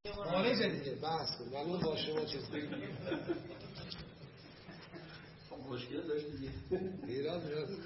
خارجه دیگه بحث کنیم ولی اون با شما چیز بگیم مشکل داشت دیگه ایران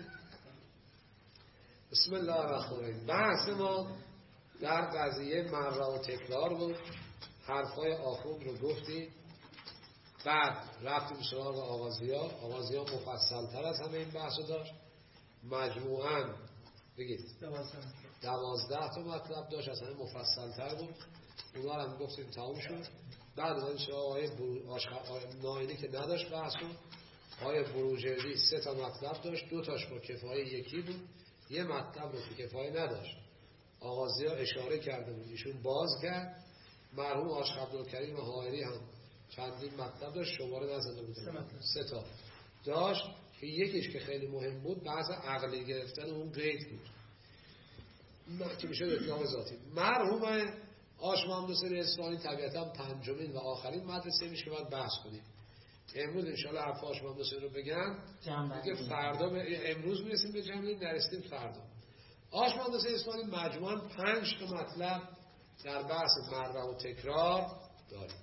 بسم الله الرحمن الرحیم. بحث ما در قضیه مره و تکرار بود. حرفای آخوند رو گفتیم، بعد رفتیم سراغ آغازیا مفصل تر از همه این بحث رو داشت. مجموعاً بگید 12 تا مطلب داشت، از همه مفصل تر بود. اونا رو هم گفتیم تموم شد. بعد اومدیم سراغ آیه ناینی که نداشت بحث رو. آیه بروجردی 3 تا مطلب داشت، 2 تاش با کفایه یکی بود، یه مطلب رو که کفایه نداشت آغازی ها اشاره کرده بود ایشون باز کرد. مرحوم عاشق عبدالکریم حائری هم چندین مطلب داشت، شماره نزده بود 3 تا داشت که یکیش که خیلی مهم بود بحث عقلی گرفتن اون قید بود که میشه اطلاق ذاتی. مرحوم عاشق محمد حسین اصفهانی طبیعتا پنجمین و آخرین مدرسه میشه که باید بحث کنیم. امروز انشاءالله حرف عاشق محمد حسین رو بگن دیگه فردا امروز میرسیم به جمعی، نرسیم فردا. عاشق محمد حسین اصفهانی مجموعاً 5 تا مطلب در بحث مره و تکرار داریم.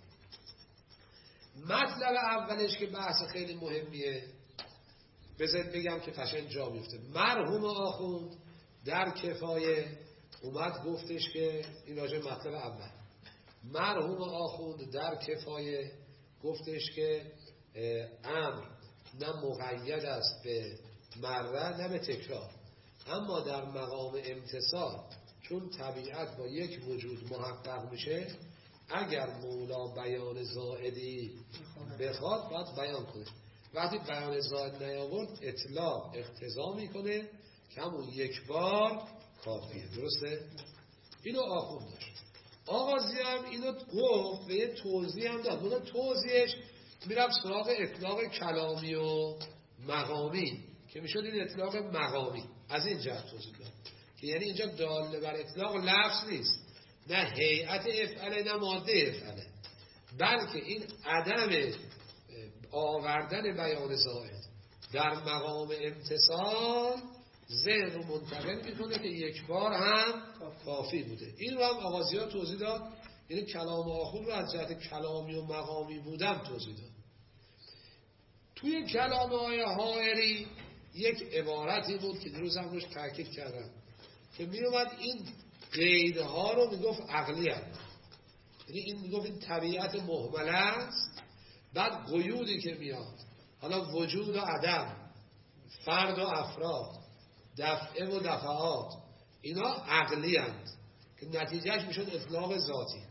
مطلب اولش که بحث خیلی مهمیه، بذارید بگم که قشنگ جا میفته. مرحوم آخوند در کفایه اومد گفتش که این راجع مطلب اول، مرحوم آخوند در کفایه گفتش که امر نه مقید است به مره نه به تکرار، اما در مقام امتصال چون طبیعت با یک وجود محقق میشه، اگر مولا بیان زائدی بخواد باید بیان کنه. وقتی بیان زائد نیاورد اطلاق اقتضا میکنه که همون یک بار کافیه. درسته؟ اینو آخوند داشت. آغازی هم اینو گفت و یه توضیح هم داد. اون توضیحش میرم سراغ اطلاق کلامی و مقامی که میشد این اطلاق مقامی. از این جهت توضیح داد که یعنی اینجا داله بر اطلاق لفظ نیست، نه هیئت افعله نه ماده افعله، بلکه این عدم آوردن بیان زائد در مقام امتصال ذهن رو منتقل میکنه که یک بار هم کافی بوده. این رو هم آغازی ها توضیح داد، یعنی کلام آخوند رو از جهت کلامی و مقامی بودم توضیح داد. توی کلام های حائری یک عبارتی بود که دیروز هم روش تاکید کردم که می اومد این قیدها رو میگفت عقلی هست، یعنی این میگفت این طبیعت مهمله است. بعد قیودی که میاد، حالا وجود و عدم، فرد و افراد، دفعه و دفعات، اینا عقلی هست که نتیجهش میشد اطلاق ذاتی.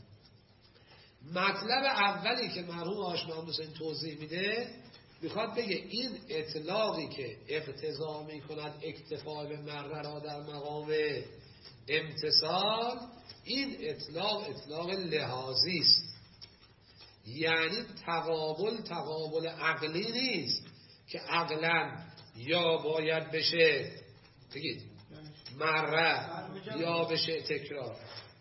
مطلب اولی که مرحوم عاشق محمد حسین توضیح میده، میخواد بگه این اطلاقی که اقتضا میکند اکتفا به مره را در مقام امتصال، این اطلاق لحاظی است، یعنی تقابل عقلی نیست که عقلا یا باید بشه بگید مره یا بشه تکرار.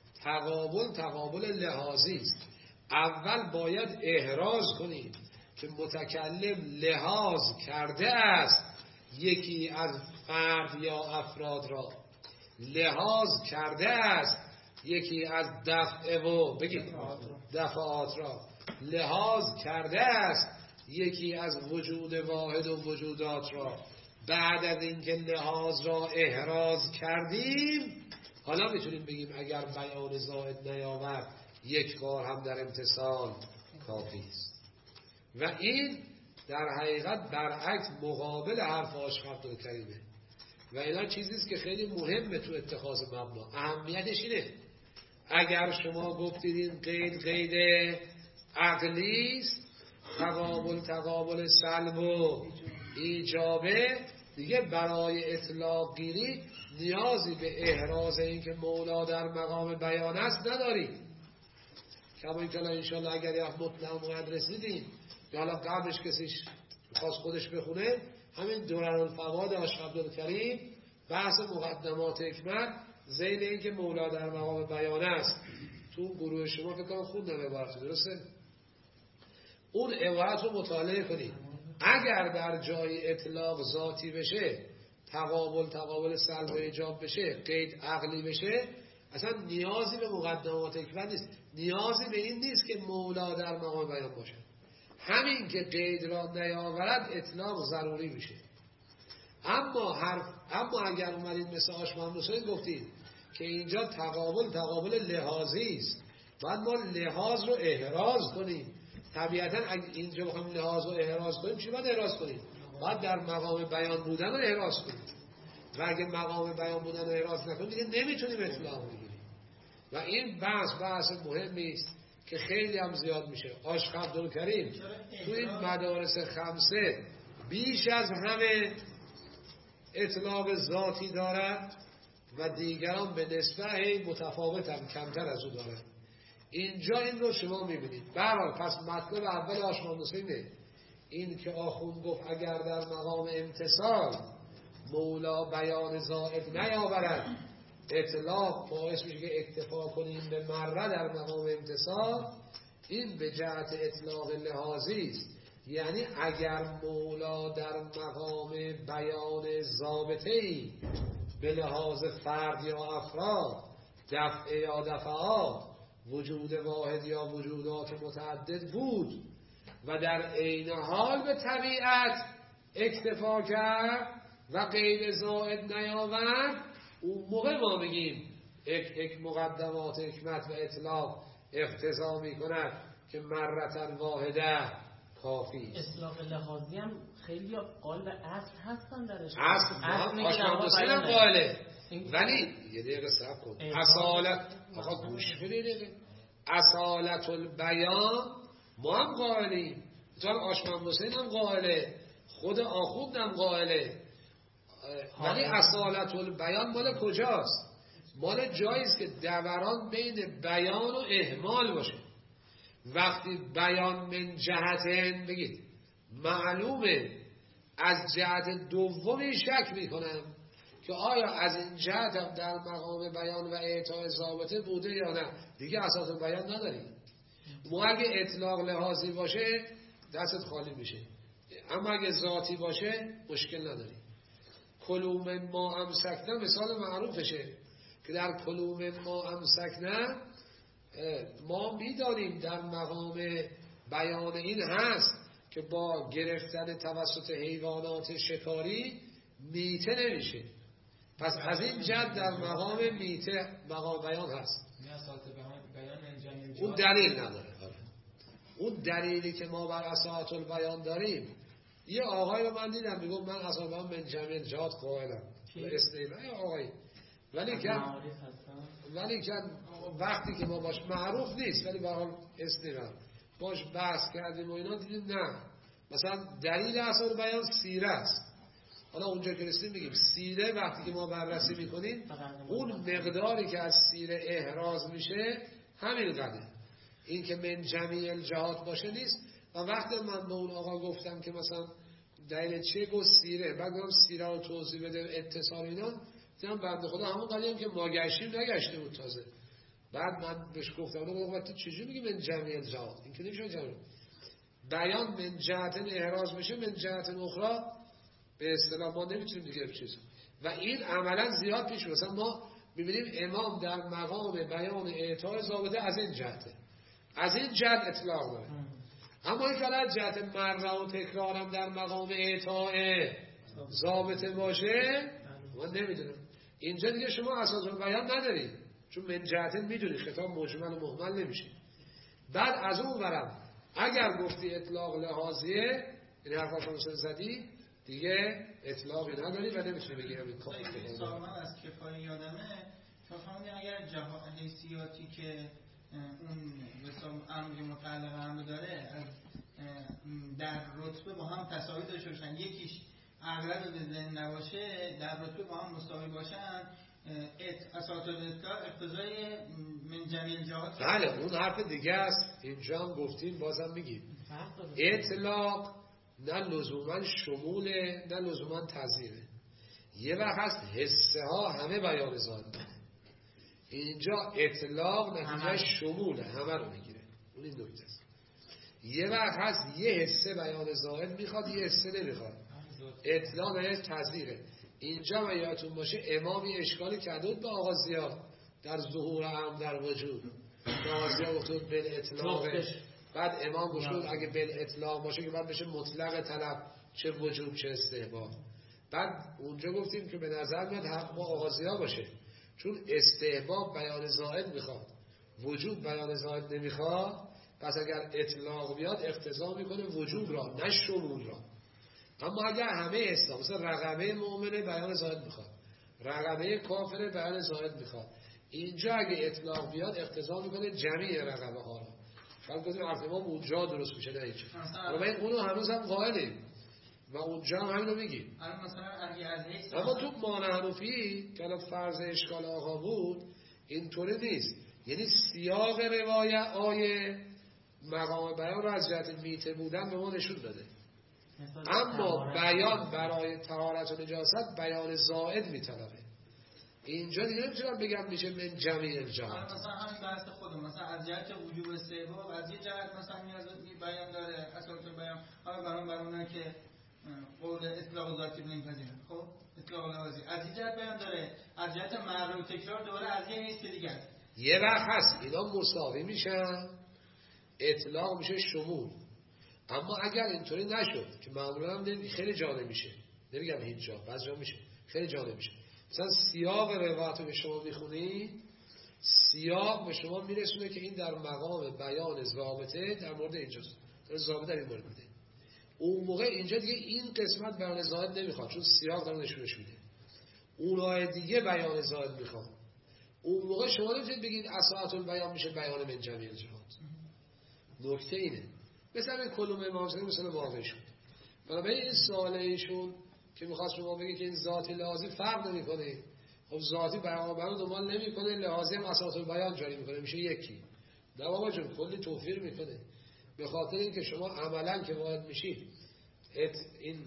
تقابل لحاظی است. اول باید احراز کنیم که متکلم لحاظ کرده است یکی از فرد یا افراد را، لحاظ کرده است یکی از دفعه و بگید دفعات را، لحاظ کرده است یکی از وجود واحد و وجودات را. بعد از اینکه لحاظ را احراز کردیم، حالا میتونیم بگیم اگر بیان زائد نیاورد یک بار هم در امتصال کافی است. و این در حقیقت برعکس مقابل حرف عاشق عبدالکریمه و اینا چیزیست که خیلی مهمه تو اتخاذ مبنا. اهمیتش اینه اگر شما گفتید این قید عقلی است، تقابل سلب و ایجابه، دیگه برای اطلاق گیری نیازی به احراز این که مولا در مقام بیان است ندارید. کما اینکه انشاءالله اگر یک مطلق مقید رسیدیم یا حالا قبلش کسیش خواست خودش بخونه، همین دورالفواد عاشق عبدالکریم بحث مقدمات حکمت ذیل این که مولا در مقام بیان است، تو گروه شما فکر کنم خوندم عبارت، درسته؟ اون عبارت رو مطالعه کنید. اگر در جای اطلاق ذاتی بشه، تقابل سلب و ایجاب بشه، قید عقلی بشه، اصلا نیازی به مقدمات حکمت نیست. نیازی به این نیست که مولا در مقام بیان باشه. همین که قید را نیاورد اطلاق ضروری میشه. اما اگر اومدید مثل آش محمد حسین گفتید که اینجا تقابل لحاظی است، باید ما لحاظ رو احراز کنیم. طبیعتا اگر اینجا بخوایم لحاظ رو احراز کنیم چی باید احراز کنیم؟ باید در مقام بیان بودن رو احراز کنیم. و اگر مقام بیان بودن رو احراز نکنیم دیگه نمیتونیم اطلاق بگیریم. و این بحث مهمی است که خیلی هم زیاد میشه. آشق عبدالکریم تو این مدارس خمسه بیش از همه اطلاق ذاتی دارد و دیگران به نسبت متفاوت هم کمتر از او دارد. اینجا این رو شما میبینید. برحال پس مطلب اول آش محمد حسینه این که آخوند گفت اگر در مقام امتصال مولا بیان زائد نیاورد اطلاق باعث میشه که اکتفا کنیم به مره در مقام امتصال. این به جهت اطلاق لحاظی است، یعنی اگر مولا در مقام بیان ضابطه‌ای به لحاظ فرد یا افراد، دفع یا دفعات، وجود واحد یا وجودات متعدد بود و در عین حال به طبیعت اکتفا کرد و غیر زائد نیاورد، اون موقع ما میگیم مقدمات حکمت و اطلاق اقتضا میکند که مرتن واحده کافی. اطلاق لحاظی هم خیلی قائل به اصل هستن درش. اصل آش محمد حسین هم قائله، ولی یه دقیقه صبر کن. اصالت آقا گوش بدید، اصالت البیان ما هم قائلیم، تو آش محمد حسین هم قائله، خود آخوند هم قائله. ولی اصالت البیان مال کجاست؟ مال جاییست که دوران بین بیان و اهمال باشه. وقتی بیان من جهتن بگید معلومه، از جهت دومی شک میکنم که آیا از این جهت هم در مقام بیان و اعطاء ضابطه بوده یا نه. دیگه اساس بیان نداریم. ما اگه اطلاق لحاظی باشه دستت خالی میشه، اما اگه ذاتی باشه مشکل نداریم. کلوم ما امسکنه مثال معروفشه که در کلوم ما امسکنه ما میدانیم در مقام بیان این هست که با گرفتن توسط حیوانات شکاری میته نمیشه. پس از این جد در مقام میته مقام بیان هست. اون دلیل نداره. اون دلیلی که ما بر اصالت البیان داریم، یه آقای رو من دیدم میگم من اصلا من جمعی جهات قائلم استیلای آقای، ولی که وقتی که ما باش معروف نیست ولی به حال استیلای باش بحث کردیم و اینا دیدیم نه، مثلا دلیل اصل بیان سیره است. حالا اونجا که رسیدیم میگیم سیره وقتی که ما بررسی میکنیم اون مقداری که از سیره احراز میشه همین قدر، این که من جمعی الجهات باشه نیست. و وقتی من به اون آقا گفتم که مثلا دلیل چه گفت سیره، بعد گفتم سیره رو توضیح بده اتصال اینا، دیدم بنده خدا همون قضیه که ما گشتیم نگشته بود تازه. بعد من بهش گفتم تو چجوری میگی من جمعی الجهات؟ این که نمیشه جمعی بیان من جهت احراز بشه من جهت اخرى به اصطلاح ما نمیتونیم دیگه بچیز. و این عملا زیاد پیش مثلا ما میبینیم امام در مقام بیان اعطاء ضابطه از این جهته، از این جهت اطلاق داره. اما این که جهت مره و تکرارم در مقام اعطاء ضابطه باشه من نمیدونم. اینجا دیگه شما اساس بیان ندارید، چون من جهت میدونی خطاب مجمل و مهمل نمیشه. بعد از اون ورم اگر گفتی اطلاق لحاظیه، این حرفا رو زدی دیگه اطلاقی نداری و نمیتونی بگی همین کار. من از کفایه یادمه چون فهمیدیم اگر حیثیاتی که اون مثلا امر متعلق امر داره در رتبه با هم تساوی داشته باشن، یکیش اغلب به ذهن نباشه، در رتبه با هم مساوی باشن، اساس الاطلاق اقتضای من جمیع الجهات. بله اون حرف دیگه است. اینجا هم گفتیم بازم میگیم اطلاق نه لزوما شموله نه لزوما تضییره. یه وقت هست حسه ها همه بیان زاده، اینجا اطلاق نتیجه شموله همه رو میگیره. اون این نکته است. یه وقت هست یه حسه بیان زائد میخواد یه حسه نمیخواد، اطلاق نتیجه تضییره. اینجا ما یادتون باشه امامی اشکالی کرده بود به آقا زیاد در ظهور امر در وجود، نازیه گفتود بل اطلاق، بعد امام گفتود اگه بل اطلاق باشه که بعد بشه مطلق طلب، چه وجوب چه استحباب. بعد اونجا گفتیم که به نظر میاد حق با آغازی‌ها باشه، چون استحباب بیان زائد میخواد، وجوب بیان زائد نمیخواد، پس اگر اطلاق بیاد اقتضا میکنه وجوب را نه شمول را. اما اگر همه اسلام مثلا رقبه مؤمنه بیان زائد میخواد، رقبه کافره بیان زائد میخواد، اینجا اگه اطلاق بیاد اقتضا میکنه جمعی رقبه ها را. شاید گفتیم ارتمام اونجا درست میشه نه اینجا، اما اونو هنوز هم قائلیم و اونجا هم همینو میگیم. اما تو مانع حنفی که الان فرض اشکال آقا بود اینطوری نیست، یعنی سیاق روایت آیه مقام بیان رو از جهت میته بودن به ما نشون داده، اما بیان برای طهارت و نجاست بیان زائد میطلبه. اینجا دیگه نمیتونم بگم میشه من جمعی الجهات. مثلا همین بحث خودم مثلا از جهت وجوب استحباب از یه جهت مثلا نیاز بیان داره اساس بیان، حالا برامون که قول اطلاق ذاتی نمیپذیره، خب اطلاق لوازی از این جهت بیان داره، از جهت معرض تکرار دوباره از یه حیث دیگه یه وقت هست اینا مساوی میشن، اطلاق میشه شمول. اما اگر اینطوری نشد که معمولا هم خیلی جا نمیشه، نمیگم هیچ جا، بعضی جا میشه، خیلی جا نمیشه. مثلا سیاق روایت رو به شما میخونی، سیاق به شما میرسونه که این در مقام بیان ضابطه در مورد اینجاست، ضابطه در این مورد میده. اون موقع اینجا دیگه این قسمت بیان زائد نمیخواد، چون سیاق داره نشونش میده. اونهای دیگه بیان زائد میخواد. اون موقع شما نمیتونید بگید اصالت البیان میشه بیان من جمعی الجهات. نکته اینه. مثلا این کلوم امام زاده مثلا واقع شد. بنابراین این سوال ایشون که میخواست شما بگه که این ذاتی لحاظی فرق نمیکنه، خب ذاتی بیان دنبال نمیکنه، لحاظی هم اصالت البیان جاری میکنه، میشه یکی. نه بابا جون، کلی توفیر میکنه. به خاطر اینکه شما عملا که وارد میشید این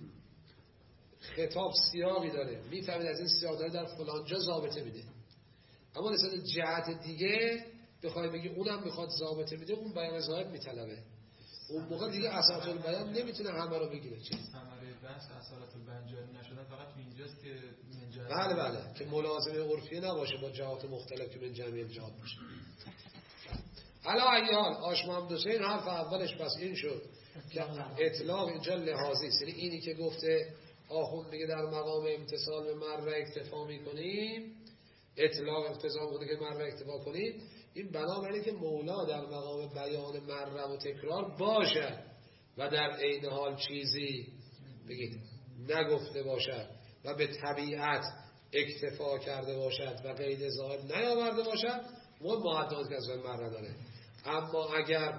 خطاب سیاقی داره، میفهمید از این سیاق داره در فلان جا ضابطه میده. اما مثلا جهت دیگه بخوای بگی اونم میخواد ضابطه میده، اون بیان زائد میطلبه. اون موقع دیگه اصالت البیان نمیتونه همه رو بگیره. چی؟ ثمره بحث اصالت البیان جاری نشدن فقط اینجاست که من بله که ملازمه عرفی نباشه با جهات مختلف که من جمعی الجهات باشه. علا ایال آشمام حسین حرف اولش پس این شد که اطلاق اینجا لحاظی است، یعنی اینی که گفته آخوند میگه در مقام امتصال به مره اکتفا میکنیم، اطلاق اقتضا بوده که مره اکتفا کنیم، این بنابراینه که مولا در مقام بیان مره و تکرار باشد و در عین حال چیزی بگید نگفته باشد و به طبیعت اکتفا کرده باشد و قید ظاهر نیاورده باشد، و مقدمات که از مره داره. اما اگر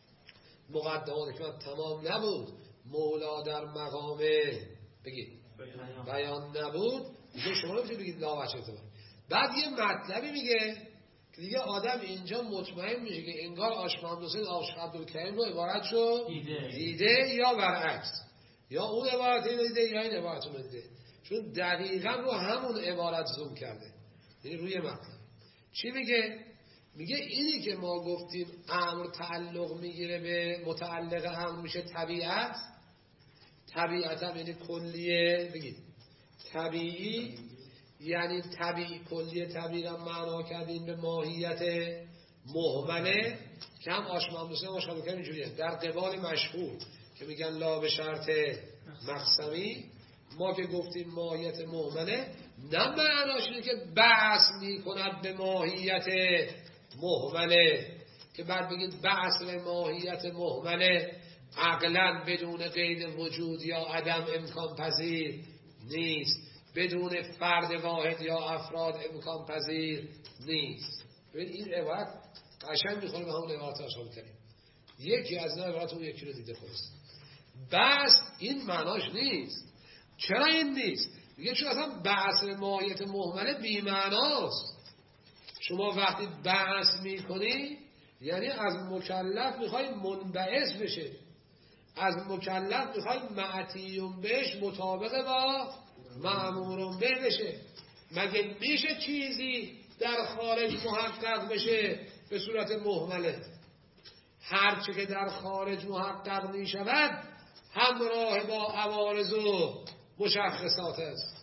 مقدمات که تمام نبود، مولا در مقام بگید بیان نبود، دیگه شما نمیتونید بگید لا وجه اعتبار. بعد یه مطلبی میگه که دیگه آدم اینجا مطمئن میشه که انگار آشمام حسین عبدالکریم رو عبارت شد دیده یا برعکس، یا اون عبارت اینو دیده یا این عبارت رو دیده، چون دقیقا رو همون عبارت زوم کرده. یعنی روی مطلب چی میگه؟ میگه اینی که ما گفتیم امر تعلق میگیره به متعلق امر میشه طبیعت، طبیعت هم یعنی کلیه، بگید طبیعی، یعنی طبیعی کلیه طبیعی هم معنا کردیم به ماهیت مهمله که هم آشمام حسین آشمام حسین اینجوریه در قبال مشهور که میگن لا به شرط مقسمی. ما که گفتیم ماهیت مهمله نه معناش اینه که بحث میکند به ماهیت مهمله که بعد بگید بحث به ماهیت مهمله عقلا بدون قید وجود یا عدم امکان پذیر نیست، بدون فرد واحد یا افراد امکان پذیر نیست. ببین این عبارت قشنگ میخونه به همون عبارت آشان کریم. یکی از این عبارت اون یکی رو دیده خواست. بس این معناش نیست. چرا این نیست؟ میگه چون اصلا بحث ماهیت مهمله بی معناست. شما وقتی بحث میکنی یعنی از مکلف میخوای منبعث بشه، از مکلف میخوای معتیون بهش مطابق با مأمورون به بشه. مگه میشه چیزی در خارج محقق بشه به صورت مهمله؟ هرچه که در خارج محقق میشود همراه با عوارض و مشخصات است،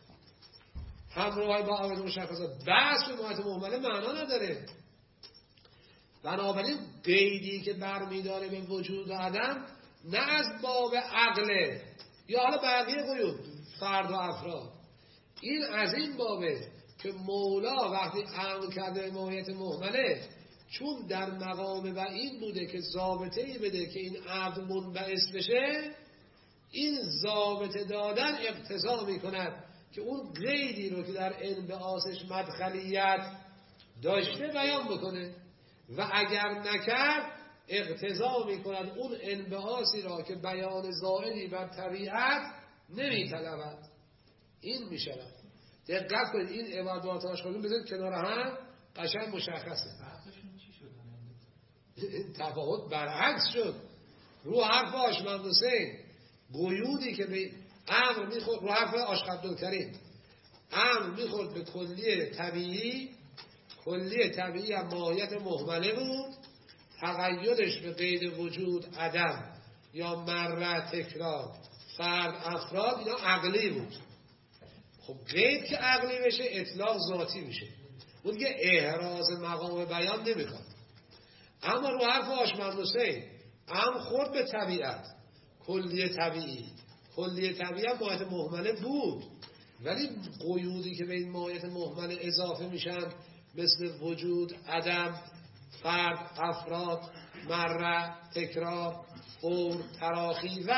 همراه با عوارض و مشخصات. بحث به ماهیت مهمله معنا نداره. بنابراین قیدی که برمیداره به وجود عدم نه از باب عقله یا حالا بقیه قیود فرد و افراد، این از این بابه که مولا وقتی عمل کرده ماهیت مهمله چون در مقام و این بوده که ضابطه‌ای بده که این عبد منبعث بشه، این ضابطه دادن اقتضا میکند که اون قیدی رو که در انبعاثش مدخلیت داشته بیان بکنه و اگر نکرد اقتضا میکند اون انبعاثی را که بیان زائدی بر طبیعت نمیطلبد. این میشود. دقت کنید این عبارات آشکارون بذارید کنار هم قشنگ مشخصه. بحثشون چی شد؟ این تفاوت برعکس شد. رو حرف آشمند حسین قیودی که به امر میخورد، رو حرف عبدالکریم امر میخورد به کلیه طبیعی، کلیه طبیعی هم ماهیت مهمله بود، تقیدش به قید وجود عدم یا مره تکرار فرد افراد اینا عقلی بود. خب قید که عقلی بشه اطلاق ذاتی میشه، اون که احراز مقام بیان نمیخواد. اما رو حرف آشمند حسین امر خورد به طبیعت، کلیه طبیعی، کلیه طبیعی هم ماهیت مهمله بود، ولی قیودی که به این ماهیت مهمله اضافه میشن مثل وجود عدم فرد افراد مره تکرار فور تراخی و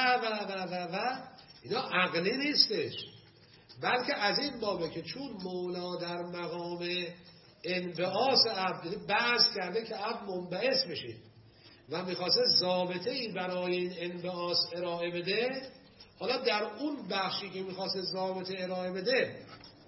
اینا عقلی نیستش، بلکه از این بابه که چون مولا در مقام انبعاث عبد بحث کرده که عبد منبعث بشه و میخواسته ضابطه ای برای این انبعاث ارائه بده، حالا در اون بخشی که میخواسته ضابطه ارائه بده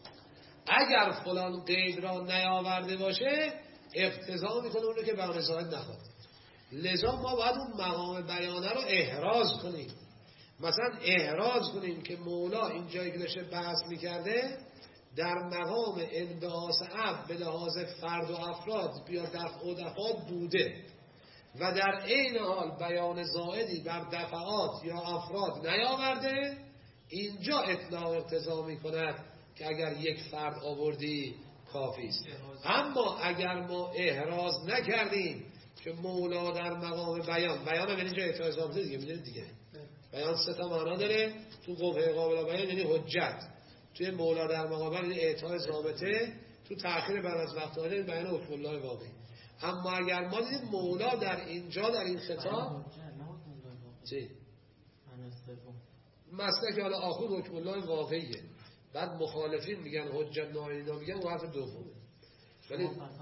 اگر فلان قید را نیاورده باشه اقتضا میکنه اونو که بیان زائد نخواد. لذا ما باید اون مقام بیانه رو احراز کنیم. مثلا احراز کنیم که مولا این جایی که داشته بحث میکرده در مقام انبعاث عبد به لحاظ فرد و افراد یا دفع و دفعات بوده و در عین حال بیان زائدی بر دفعات یا افراد نیاورده، اینجا اطلاق اقتضا میکند که اگر یک فرد آوردی کافی است. اما اگر ما احراز نکردیم که مولا در مقام بیان هم اینجا اعطای ضابطه دیگه میدونید دیگه بیان سه تا معنا داره، تو قبه قابل بیان یعنی حجت، توی مولا در مقام بیان یعنی اعطای ضابطه، تو تأخیر بعد از وقت داره بیان حکم الله واقعی. اما اگر ما دیدیم مولا در اینجا در این خطاب چی؟ مسلک حالا آخر حکم الله واقعیه، بعد مخالفین میگن حجت ناینینا میگن و حرف دومه، ولی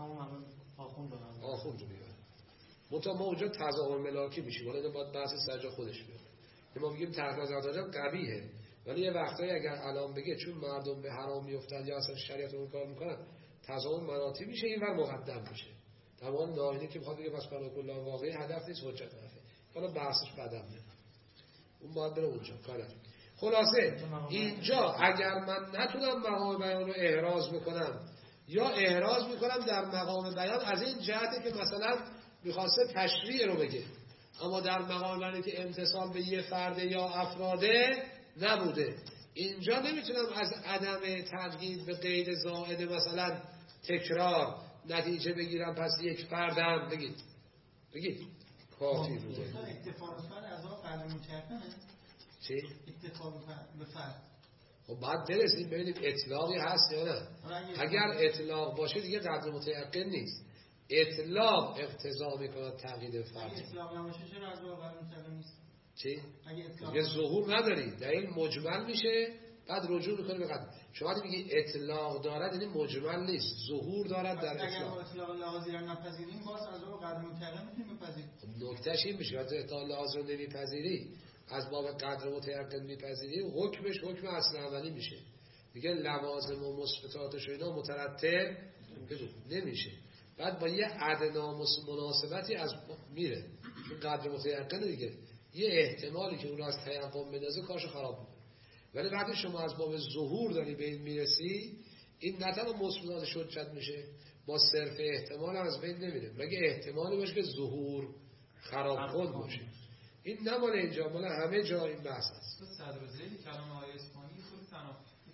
آخر رو میگن منطقه ما اونجا تظاهر ملاکی میشیم، حالا باید بحث سرجا خودش بیاد. ما میگیم تحت نظر قبیحه، ولی یه وقتایی اگر الان بگه چون مردم به حرام میافتن یا اصلا شریعت رو کار میکنن تظاهر ملاکی میشه، این ور مقدم میشه. تمام ناینی که میخواد بگه پس برای کل واقعی هدف نیست حجت نفه، حالا بحثش بعدم میاد، اون باید بره اونجا کار. خلاصه اینجا اگر من نتونم مقام بیان رو احراز بکنم یا احراز میکنم در مقام بیان از این جهته که مثلا میخواسته تشریع رو بگه اما در مقام بیانی که امتصال به یه فرد یا افراده نبوده، اینجا نمیتونم از عدم تقیید به قید زائد مثلا تکرار نتیجه بگیرم پس یک فردم بگید کافی بوده. اتفاق فرد از آن فرد متعقنه چی؟ اتفاق به فرد. خب بعد برسیم ببینیم اطلاقی هست یا نه. اگر اطلاق باشه دیگه قدر متیقن نیست، اطلاق اقتضا میکنه تقیید فرد. اگه اطلاق نباشه چرا از آن قدر متیقن نیست؟ چی؟ اگه ظهور نداری دلیل مجمل میشه بعد رجوع میکنه به قدر. شما میگی اطلاق دارد یعنی مجمل نیست، ظهور دارد در اطلاق. اگر اطلاق لحاظی رو نپذیریم باز از آن قدر متیقن میتونیم بپذیریم. نکتهش این میشه وقتی اطلاق لحاظی رو نمیپذیری از باب قدر متیقن میپذیری حکمش حکم اصل اولی میشه، میگه لوازم و مثبتاتش و اینا مترتب نمیشه، بعد با یه ادنا مناسبتی از میره چون قدر متیقن دیگه یه احتمالی که اون رو از تیقن بندازه کارشو خراب میکنه. ولی وقتی شما از باب ظهور داری به این میرسی این نه تنها مثبتاتش حجت میشه با صرف احتمال از بین نمیره، مگه احتمالی باشه که ظهور خراب کن باشه. این نه مال اینجا، مال همه جا این بحث است. صدر ذیلی کلام آیه اسپانی خود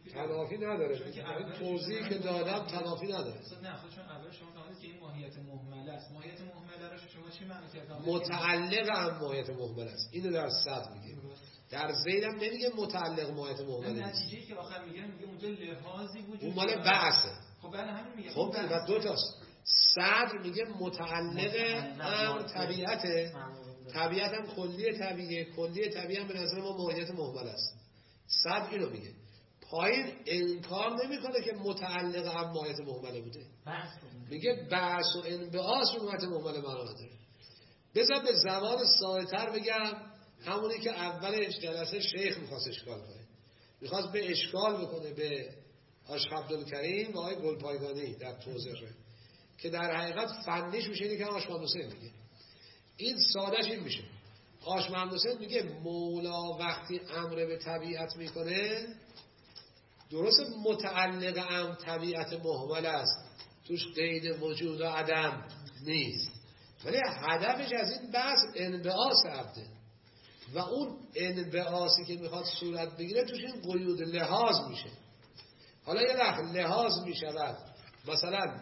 تلافی نداره. این توضیحی که دادم تلافی نداره. نه خب چون اول شما فهمیدید که این ماهیت مهمله است. ماهیت مهمله رو شما چی معنی کردید؟ متعلق هم ماهیت مهمل است. اینو در صدر میگه. در ذیلم نمیگه متعلق ماهیت مهمل است. نتیجه‌ای که آخر میگه اونجا لحاظی وجود اون مال بحثه. خب بله همین میگه. خب و دو تاست. صدر میگه متعلق هم طبیعته. طبیعت هم کلیه طبیعه. کلیه طبیعه هم به نظر ما ماهیت مهمل است. صدر اینو میگه. پایین انکار نمیکنه که متعلق هم ماهیت مهمله بوده. میگه بحث و انبعاث ماهیت مهمله معنا نداره. بذار به زبان ساده‌تر بگم، همونی که اولش جلسه شیخ میخواست اشکال کنه. میخواست به اشکال بکنه به آشق عبدالکریم و آقای گلپایگانی در توضیحه که در حقیقت فنیش میشه اینی که آشق محمد حسین میگه. این سادهش این میشه. آشق محمد حسین میگه مولا وقتی امر به طبیعت میکنه درست متعلق هم طبیعت مهمل است، توش قید وجود و عدم نیست، ولی هدفش از این بحث انبعاث عبده و اون انبعاثی که میخواد صورت بگیره توش این قیود لحاظ میشه. حالا یه وقت لحاظ میشود مثلا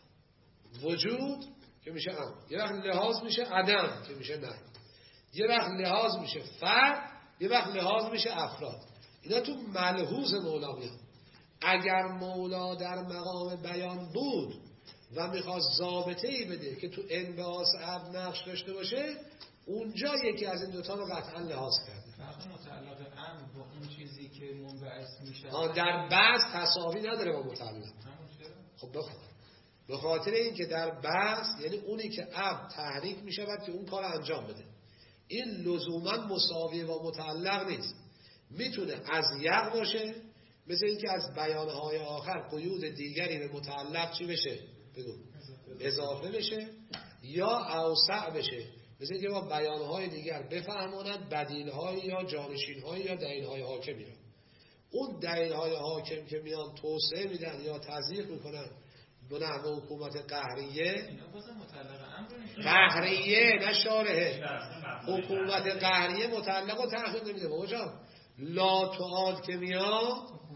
وجود که میشه امر، یه وقت لحاظ میشه عدم که میشه نه، یه وقت لحاظ میشه فرد، یه وقت لحاظ میشه افراد. اینا تو ملحوظ مولا میان. اگر مولا در مقام بیان بود و میخواست ضابطه‌ای بده که تو انبعاث عبد نقش داشته باشه، اونجا یکی از این دوتا رو قطعا لحاظ کرده. فرق متعلق امر با اون چیزی که منبعث میشه در بحث تساوی نداره با متعلق. خب به خاطر این که در بحث یعنی اونی که عبد تحریک میشود که اون کار انجام بده، این لزوما مساوی با متعلق نیست. میتونه از یق باشه، مثل اینکه از بیانهای آخر قیود دیگری به متعلق چی بشه؟ بگو اضافه بشه، یا اوسع بشه، مثل اینکه با بیانهای دیگر بفهماند بدیلهای یا جانشینهای یا دلیلهای حاکمی را. اون دلیلهای حاکم که میان توسعه میدن یا تضییق میکنن به نحو حکومت قهریه، قهریه نه شارحه، حکومت قهریه متعلق و تأخیر نمیده. بابا جان لا تعاد که میاد،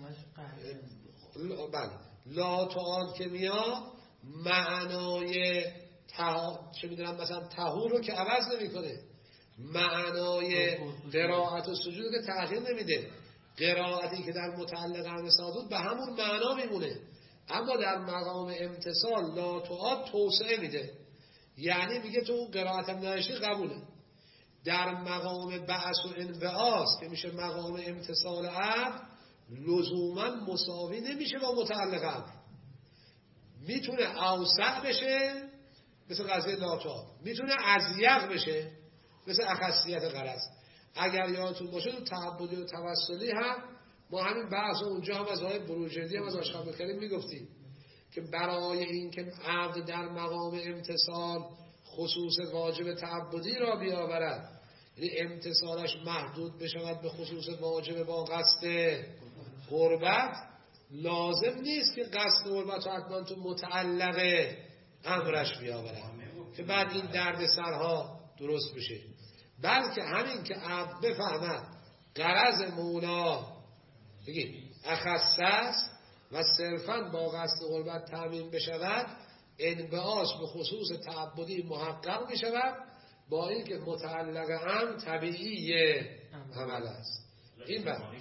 بله لا تعاد که میاد معنای چه میدونم مثلا طهور رو که عوض نمیکنه، معنای قرائت و سجود که تغییر نمیده. قرائتی که در متعلق امر صادود به همون معنا میمونه، اما در مقام امتصال لا تعاد توسعه میده، یعنی میگه تو اون قرائت هم نوشتی قبوله. در مقام بعث و انبعاث که میشه مقام امتصال امر لزوما مساوی نمیشه با متعلق امر. میتونه اوسع بشه مثل قضیه لا تعاد، میتونه اضیق بشه مثل اخصیت غرض. اگر یادتون باشه تو تعبدی و توسلی هم ما همین بحث اونجا هم از آقای بروجردی هم از آشق عبدالکریم میگفتیم که برای این که عبد در مقام امتصال خصوص واجب تعبدی را بیاورد، یعنی امتصالش محدود بشود به خصوص واجب با قصد قربت، لازم نیست که قصد قربت رو حتما تو متعلق امرش بیاورد که بعد این درد سرها درست بشه، بلکه همین که عبد بفهمد غرض مولا بگیم اخص است و صرفاً با قصد قربت تامین بشود، انبعاث به خصوص تعبدی محقق می شود، با این که متعلق هم طبیعی عمل است. این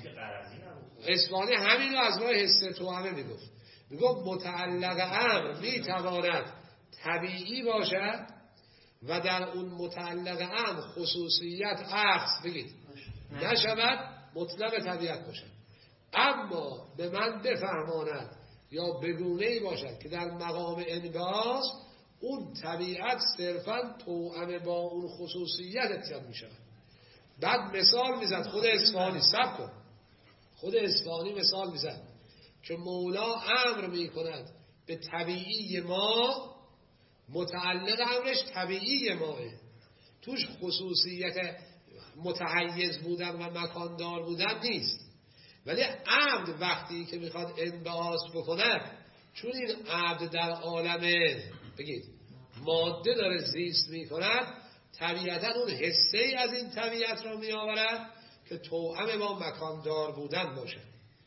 اسفانی همین رو از راه حس توامه می گفت. می گفت متعلق امر می تواند طبیعی باشد و در اون متعلق امر خصوصیت عکس بگید نشود، مطلق طبیعت باشد. اما به من بفهماند یا بگونه‌ای باشد که در مقام انبعاث اون طبیعت صرفاً توأم با اون خصوصیت اتیان می شود. بعد مثال میزد خود اصفهانی، سب کن، خود اصفهانی مثال میزد که مولا امر می کند به طبیعی ما، متعلق امرش طبیعی ماه، توش خصوصیت متحیز بودن و مکاندار بودن نیست. ولی عبد وقتی که میخواد انبعاث بکند، چون این عبد در عالم بگید ماده داره زیست میکند، طبیعتا اون حصه ای از این طبیعت را میآورد که توأم با مکاندار بودن باشه.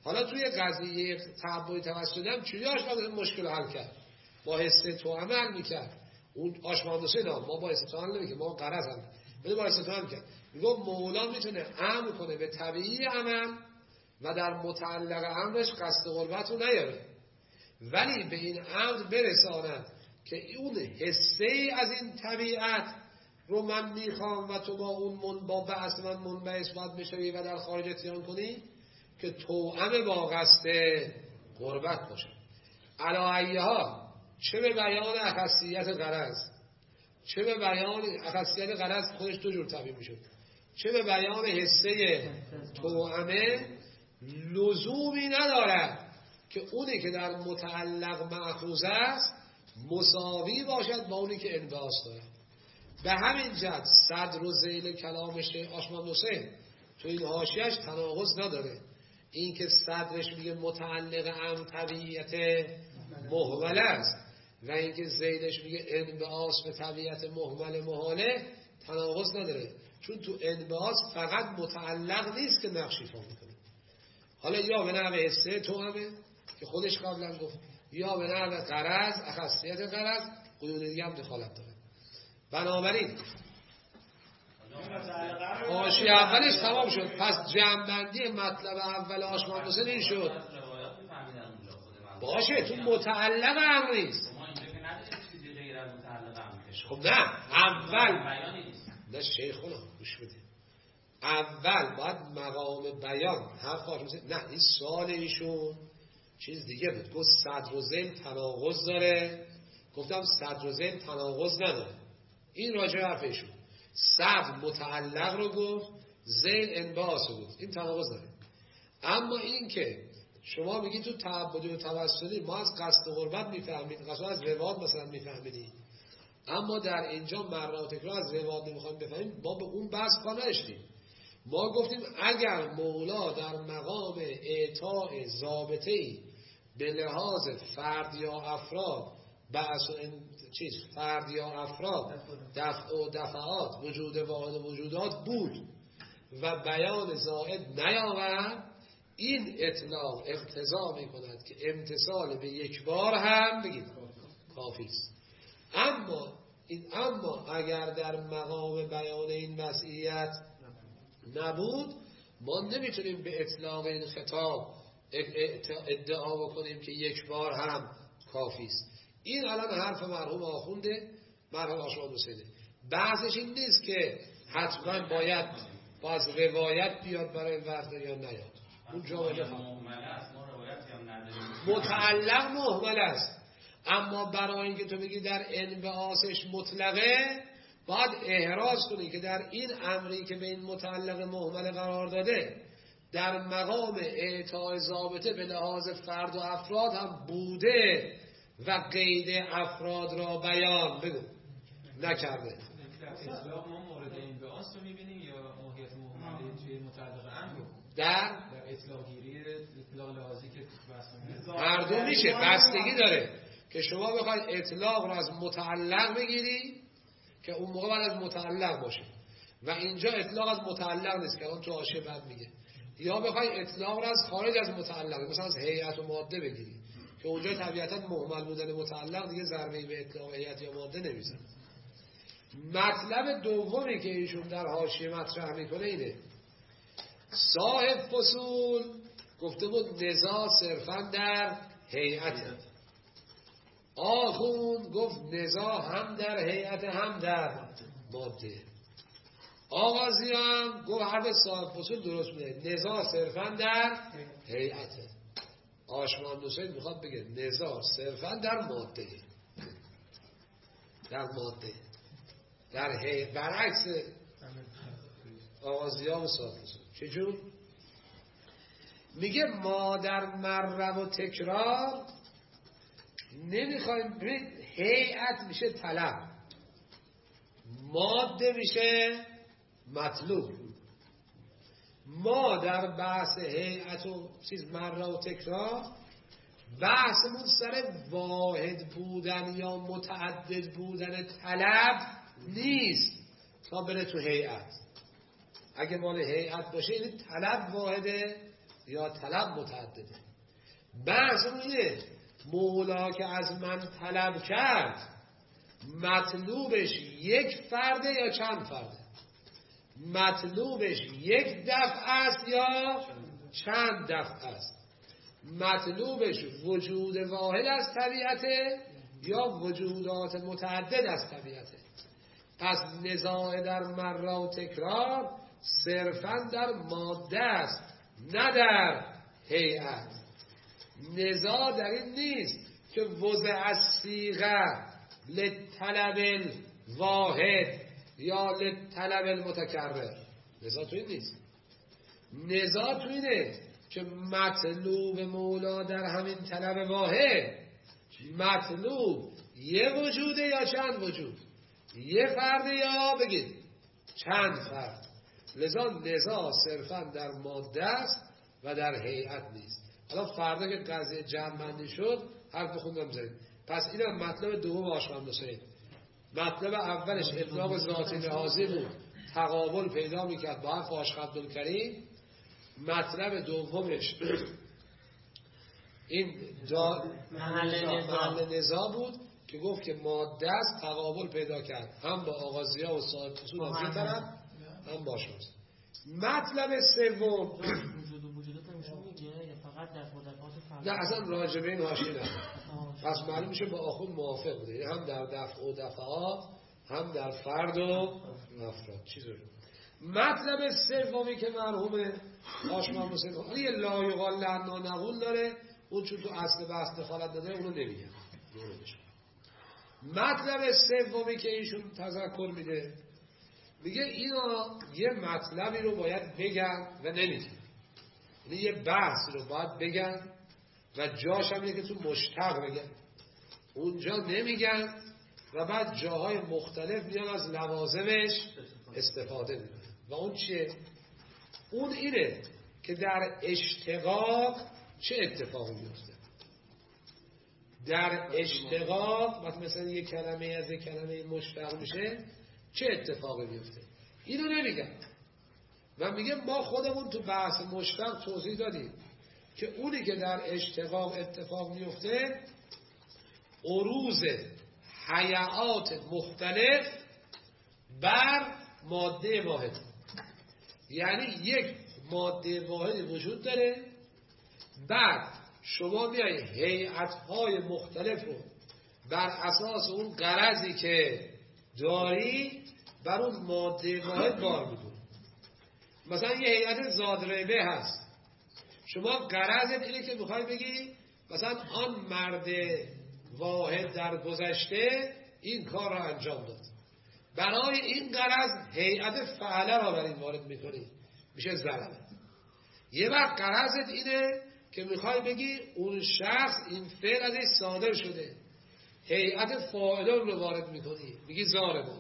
حالا توی قضیه تعبد توسلی هم چجوری آشمان‌دوسه مشکل حل کرد؟ با حس توأم حل میکرد. اون آشمان‌دوسه نه، ما با حس توأم نمی‌کنیم، ما غرض هم ولی با حس توأم کرد. میگه مولا میتونه امر کنه به طبیعی عمل و در متعلق امرش قصد قربت رو نیاره، ولی به این امر برساند که اون حسه از این طبیعت رو من میخوام و تو با اون با بحث من منبعث باید بشوی و در خارج اتیان کنی که توأم با قصد قربت باشه. علایها چه به بیان اخصیت غرض، چه به بیان اخصیت غرض خودش دو جور تعبیر میشه، چه به بیان حسه توأمه، لزومی ندارد که اونی که در متعلق مأخوذ است مساوی باشد با اونی که انبعاث داره. به همین جهت صدر و ذیل کلامش آشمان‌دوسه تو این حاشیه‌اش تناقض نداره. این که صدرش میگه متعلق امر طبیعت مهمل است و این که ذیلش میگه انبعاث به طبیعت مهمل محاله تناقض نداره، چون تو انبعاث فقط متعلق نیست که نقش ایفا میکنه. حالا یا به نحو حسه توأمه که خودش قبلا گفت، یا به نحو غرض اخصیت غرض قیود دیگه هم دخالت داره. بنابراین حاشیه اولش تمام شد. پس جمع‌بندی مطلب اول آشمان‌دوسه این شد. باشه تو متعلق امر نیست. خب نه اول نه شیخونا گوش بده، اول باید مقام بیان حرف نه این سوال ایشون چیز دیگه بود. گفت صدر و ذیل تناقض داره، گفتم صدر و ذیل تناقض نداره. این راجع به حرفشون صدر متعلق رو گفت، ذیل انبعاث رو گفت، این تناقض داره. اما این که شما میگی تو تعبدی و توسلی ما از قصد قربت میفهمید، قصد از رواد مثلا میفهمیدی، اما در اینجا مرات تکرار از رواد نمیخوایم بفهمیم، ما به اون بحث کار نداشتیم. ما گفتیم اگر مولا در مقام اعطاء ضابطه‌ای به لحاظ فرد یا افراد بحث فرد یا افراد دفع و دفعات وجود واحد و وجودات بود و بیان زائد نیاورد، این اطلاق اقتضا می کند که امتصال به یک بار هم بگید کافی است. اما اگر در مقام بیان این وضعیت نبود، ما نمیتونیم به اطلاق این خطاب ادعا بکنیم که یک بار هم کافی است. این الان حرف مرحوم آخونده، مرحوم آشمان‌دوسه. بحثش این نیست که حتما باید باز روایت بیاد برای وقت یا نیاد. اون جامعه متعلق مهمل است، اما برای اینکه تو بگی در انبعاثش مطلقه باید احراز کنی که در این امری که به این متعلق مهمل قرار داده در مقام اعطاء ضابطه به لحاظ فرد و افراد هم بوده و قید افراد را بیان بگو نکرده. در اطلاق ما مورد انبعاث رو میبینیم یا ماهیت مهمل توی متعلق امر در اطلاق گیری اطلاق لحاظی که هر دو میشه، بستگی داره که شما بخواید اطلاق رو از متعلق بگیری که اون موقع باید از متعلق باشه و اینجا اطلاق از متعلق نیست که اون تو حاشیه بعد میگه، یا بخوای اطلاق رو از خارج از متعلق مثلا از هیئت و ماده بگیری که اونجا طبیعتا مهمل بودن متعلق دیگه ضربه‌ای به اطلاق هیئت یا ماده نمیزنه. مطلب دومی که ایشون در حاشیه مطرح میکنه اینه، صاحب فصول گفته بود نزاع صرفا در هیئت، آخوند گفت نزاع هم در هیئت هم در ماده، آغازی هم گفت حرف صاحب فصول درست بوده، نزاع صرفا در هیئت. آشمان‌دوسه میخواد بگه نزاع صرفا در ماده، در ماده، در هیئت، برعکس آغازی ها و صاحب فصول. چجور؟ میگه ما در مره و تکرار نمیخوایم، هیئت میشه طلب، ماده میشه مطلوب. ما در بحث هیئت و مره و تکرار بحثمون سر واحد بودن یا متعدد بودن طلب نیست تا بره تو هیئت. اگه مال هیئت باشه این طلب واحده یا طلب متعدده. بحث اینه مولا که از من طلب کرد مطلوبش یک فرده یا چند فرده؟ مطلوبش یک دفع است یا چند دفع است؟ مطلوبش وجود واحد از طبیعته یا وجودات متعدد از طبیعته؟ پس نزاع در مرا و تکرار صرفاً در ماده است نه در هیئت. نزاع در این نیست که وضع از صیغه لطلب واحد یا لطلب المتکرر، نزاع تو این نیست. نزاع تو اینه که مطلوب مولا در همین طلب واحد مطلوب یه وجوده یا چند وجود؟ یه فرد یا بگید چند فرد؟ لذا نزاع صرفا در ماده است و در هیئت نیست. حالا فردا که قضیه جمع بندی شد حرف خوندم زدید. پس اینم مطلب دوم آشقان حسین. مطلب اولش اطلاق ذاتی لحاظی بود، تقابل پیدا میکرد با حرف آشقان عبدالکریم. مطلب دومش این محل نزاع بود که گفت که ماده است، تقابل پیدا کرد هم با آغازی‌ها و صاحب اصول از این طرف هم با شمس. مطلب سوم نه اصلا راجبه این حاشیه نه. پس معلوم میشه با آخوند موافق بوده، یعنی هم در دفع و دفعات هم در فرد و افراد. چیزی مطلب سومی که مرحوم آشمان حسین یه لا یقال لنا نقول داره، اون چون تو اصل بحث دخالت داده اونو نمیگم. مطلب سومی که ایشون تذکر میده، میگه اینا یه مطلبی رو باید بگن و نمیگن، یعنی یه بحث رو باید بگن و جاش هم اینه که تو مشتق بگن، اونجا نمیگن و بعد جاهای مختلف میان از لوازمش استفاده میکنن. و اون چیه؟ اون اینه که در اشتقاق چه اتفاقی میفته. در اشتقاق وقتی مثلا یک کلمه از یک کلمه مشتق میشه چه اتفاقی میفته، اینو نمیگن. و میگه ما خودمون تو بحث مشتق توضیح دادیم که اونی که در اشتقاق اتفاق میفته عروض هیئات مختلف بر ماده واحد، یعنی یک ماده واحد وجود داره، بعد شما میای هیئت‌های مختلف رو بر اساس اون غرضی که داری بر اون ماده واحد بار می‌کنی. مثلا یه هیئت زادریبه هست، شما غرضت اینه که میخوای بگی مثلا آن مرد واحد در گذشته این کار را انجام داد، برای این غرض هیئت فعله را بر این وارد میکنی، میشه ضربه. یه وقت غرضت اینه که میخوای بگی اون شخص این فعل ازش صادر شده، هیئت فاعلان رو وارد میکنی، میگی ضاربون.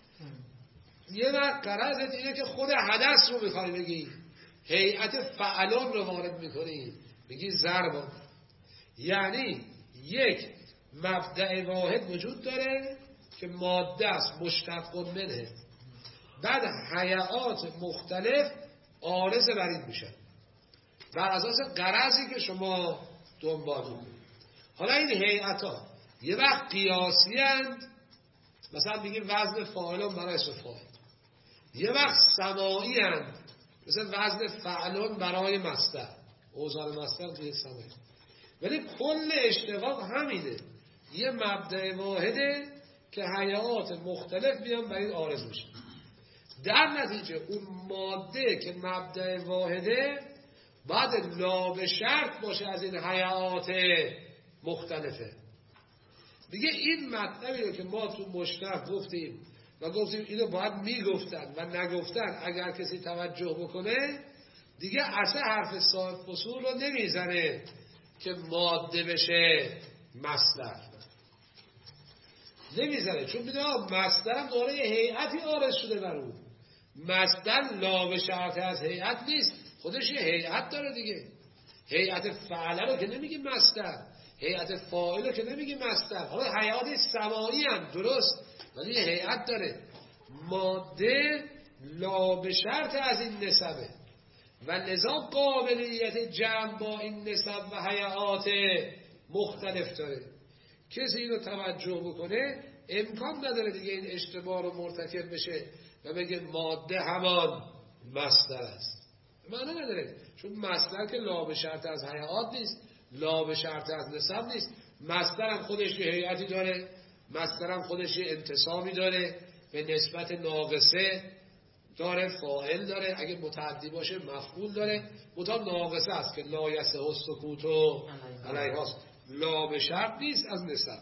یه وقت غرضت اینه که خود حدث رو میخوای بگی، هیئت فعلان رو وارد میکنی، میگی ضربون. یعنی یک مبدأ واحد وجود داره که ماده است مشتق منه، بعد هیئات مختلف عارض بر این میشن بر اساس غرضی که شما دنبال میکنید. حالا این هیئت‌ها یه وقت قیاسی اند، مثلا میگیم وزن فاعلان برای اسم فاعل، یه وقت سماعی اند، مثلا وزن فعلان برای مصدر، اوزان مصدر توی سماعی. ولی کل اشتقاق همینه، یه مبدأ واحده که هیئات مختلف بیان بر این عارض میشن. در نتیجه اون ماده که مبدأ واحده بعد لا به شرط باشه از این هیئات مختلفه. دیگه این مطلبی رو که ما تو مشتق گفتیم و گفتیم اینو باید میگفتن و نگفتن اگر کسی توجه بکنه دیگه اصلا حرف صاحب فصول رو نمیزنه که ماده بشه مصدر، نمیزنه، چون میدونه مصدر هم داره هیئتی عارض شده بر اون. مصدر لا به شرط از هیئت نیست، خودش یه هیئت داره دیگه. هیئت فعله رو که نمیگی مصدر، هیئت فاعل رو که نمیگی مصدر. حالا هیئات سماعی هم درست ولی یه هیئت داره. ماده لا به شرط از این نسبه، و لذا قابلیت جمع با این نسب و هیئات مختلف داره. کسی اینو توجه بکنه امکان نداره دیگه این اشتباه رو مرتکب بشه و بگه ماده همان مصدر است. معنی نداره، چون مصدر که لا به شرط از هیئات نیست، لا به شرط از نسب نیست. مصدر هم خودش یه هیئتی داره، مصدر هم خودش یه انتسابی داره، به نسبت ناقصه داره، فاعل داره، اگه متعدی باشه مفعول داره. متعدی ناقصه است که لا یصح السکوت علیهاست، لا به شرط نیست از نسب.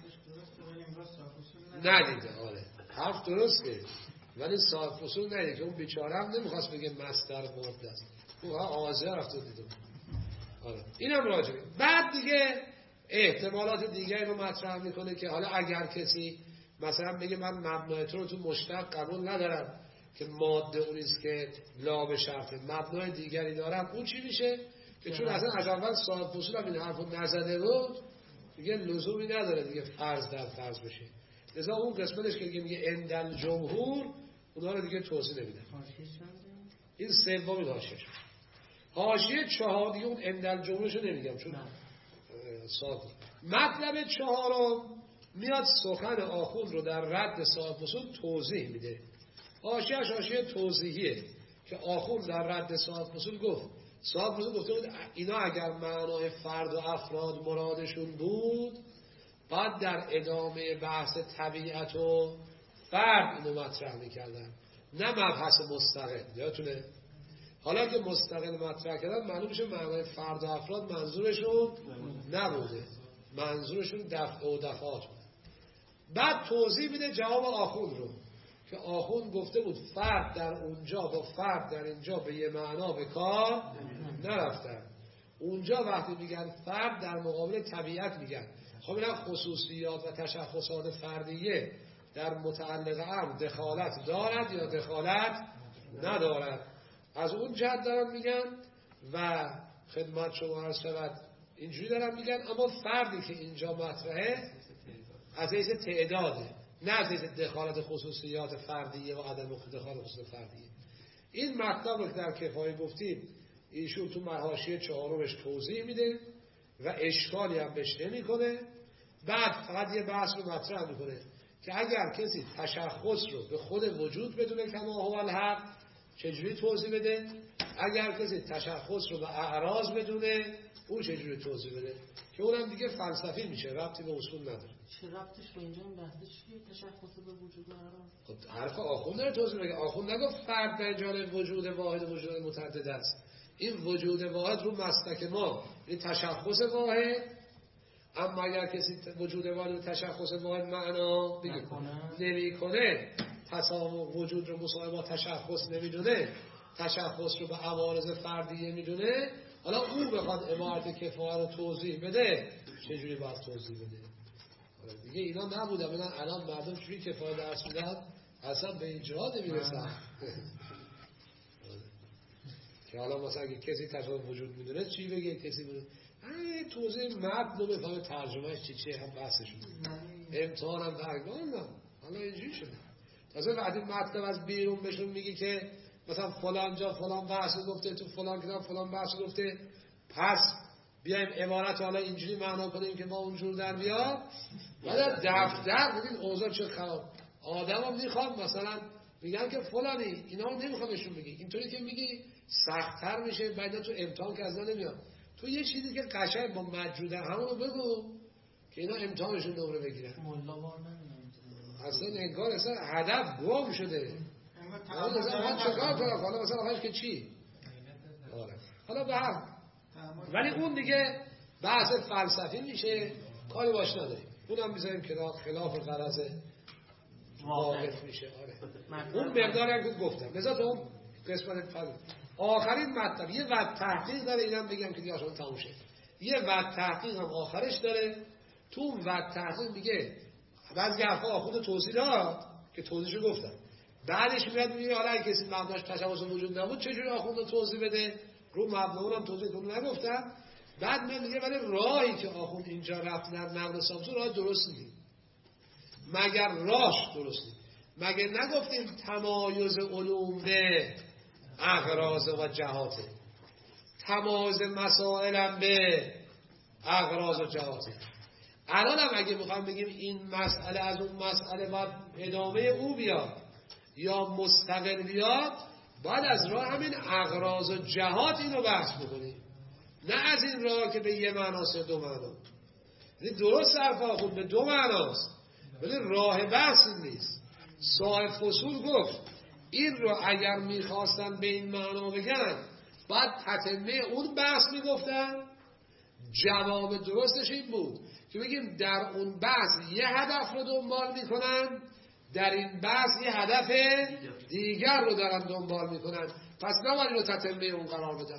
ندیده آره حرف درسته، ولی صاحب فصول ندیده که اون بیچاره هم نمیخواست بگه مصدر ماده است، اون آغازه رفته دیدم. آره اینم راجعه. بعد دیگه احتمالات دیگه رو مطرح میکنه که حالا اگر کسی مثلا بگه من مبنای تو رو تو مشتق قبول ندارم که ماده اونیست که لا به شرطه، مبنای دیگری دارم، اون چی میشه؟ که چون اصلا از اول صاحب فصول هم این حرف رو نزده بود دیگه لزومی نداره دیگه فرض در فرض بشه. لذا اون قسمتش که میگه اندل جمهور اونا رو دیگه توضیح نمیده. این سومین حاشیه‌ش. حاشیه 4 دیگه اون اندل جمهورشو نمیگم چون صاحب. مطلب 4 میاد سخن آخوند رو در رد صاحب فصول توضیح میده. حاشیه‌اش حاشیه توضیحیه که آخوند در رد صاحب فصول گفت. صاحب فصول گفته بود اینا اگر معنای فرد و افراد مرادشون بود بعد در ادامه بحث طبیعت و فرد اینو مطرح میکردن، نه مبحث مستقل. یادتونه؟ حالا که مستقل مطرح کردن معلوم میشه معنای فرد و افراد منظورشون نبوده، منظورشون دفع و دفعات بود. بعد توضیح میده جواب آخوند رو که آخوند گفته بود فرد در اونجا با فرد در اینجا به یه معنا به کار نرفتن. اونجا وقتی میگن فرد در مقابل طبیعت میگن خب اینا خصوصیات و تشخصات فردیه در متعلق امر دخالت دارد یا دخالت ندارد. از اون جهت دارن میگن و خدمت شما عرض شود اینجوری دارن میگن. اما فردی که اینجا مطرحه از حیث تعداده، نه از حیث دخالت خصوصیات فردیه و عدم دخالت خصوصیات فردیه. این مطلب رو در کفایه گفتیم ایشون تو حاشیه 4 توضیح میده و اشکالی هم بهش نمیکنه. بعد فقط یه بحث رو مطرح میکنه که اگر کسی تشخص رو به خود وجود بدونه کما هو الحق چجوری توضیح بده، اگر کسی تشخص رو به اعراض بدونه اون چجوری توضیح بده، که اونم دیگه فلسفی میشه، ربطی به اصول نداره. چه ربطش به اینجا این بحث چیه تشخص به وجود و اعراض؟ خب حرف آخوند داره توضیح بده. آخوند نگفت فرد به جانب وجود واحد و وجود متعدد است. این وجود واحد رو مسلک ما این تشخص واحد، اما اگر کسی وجود واحد و تشخص واحد معنا نمیکنه، تساوی وجود رو مساوی با تشخص نمیدونه، تشخص رو به عوارض فردیه میدونه، حالا او بخواد عبارت کفایه رو توضیح بده چجوری باید توضیح بده؟ دیگه اینا نبودن. ببین الان مردم چجوری کفایه درس میدن اصلا به این جا نمیرسن که حالا مثلا اگه کسی تصادف وجود میدونه چی بگه، کسی میدونه توضیح متن رو بفهمه ترجمهش چیه هم بحثشون امتحان هم درگاه. حالا اینجوری شده تازه وقتی مطلب از بیرون بهشون میگی که مثلا فلان جا فلان بحث گفته، تو فلان کتاب فلان بحث گفته، پس بیایم عبارت حالا اینجوری معنا کنیم که ما اونجور در بیاد. بعد دفتر ببین اوضاع چه خراب. آدم هم میخواد مثلا میگن که فلانی، اینا رو نمیخوام بهشون بگی، اینطوری که میگی سخت‌تر میشه، بعد تو امتحان که از نمیاد. تو یه چیزی که قشنگ با مجروده همونو بگو که اینا امتحانشون نمره بگیرن. اصلا انگار اصلا هدف گم شده. حالا چکار کنم؟ حالا مثلا آخرش که چی؟ حالا به هم. ولی اون دیگه بحث فلسفی میشه، کاری باش نداریم. اونم میذاریم که خلاف غرض واقف میشه. اون مقداری هم که گفتم. لذا تو اون قسمت فضل. آخرین مطلب یه وقت تحقیق داره، اینم بگم که دیگه آشان تموم شه. یه وقت تحقیق هم آخرش داره. تو اون وقت تحقیق میگه بعضی حرفا آخوند توضیح داد که توضیحشو گفتم. بعدش میاد میگه حالا اگه کسی مبناش تشخص وجود نبود چجوری آخوند توضیح بده؟ رو مبنا اونم توضیح کنم نگفتم. بعد من میگه ولی راهی که آخوند اینجا رفت در نقل سامسون راه درست نیست. مگر راهش درست نیست؟ مگه نگفتیم تمایز علوم به اغراض و جهاته. تمایز مسائلم به اغراض و جهاته. الان هم اگه میخوام بگیم این مسئله از اون مسئله باید ادامه او بیاد یا مستقل بیاد، باید از راه همین اغراض و جهات اینو بحث بکنیم، نه از این راه که به یه معناست یا دو معنا. یعنی درست حرف آخوند به دو معناست، ولی راه بحث نیست. صاحب فصول گفت این رو اگر میخواستن به این معنا بگن باید تتمه اون بحث میگفتن. جواب درستش این بود که بگیم در اون بحث یه هدف رو دنبال میکنن، در این بحث یه هدف دیگر رو دارن دنبال میکنن، پس نباید رو تتمه اون قرار بدن.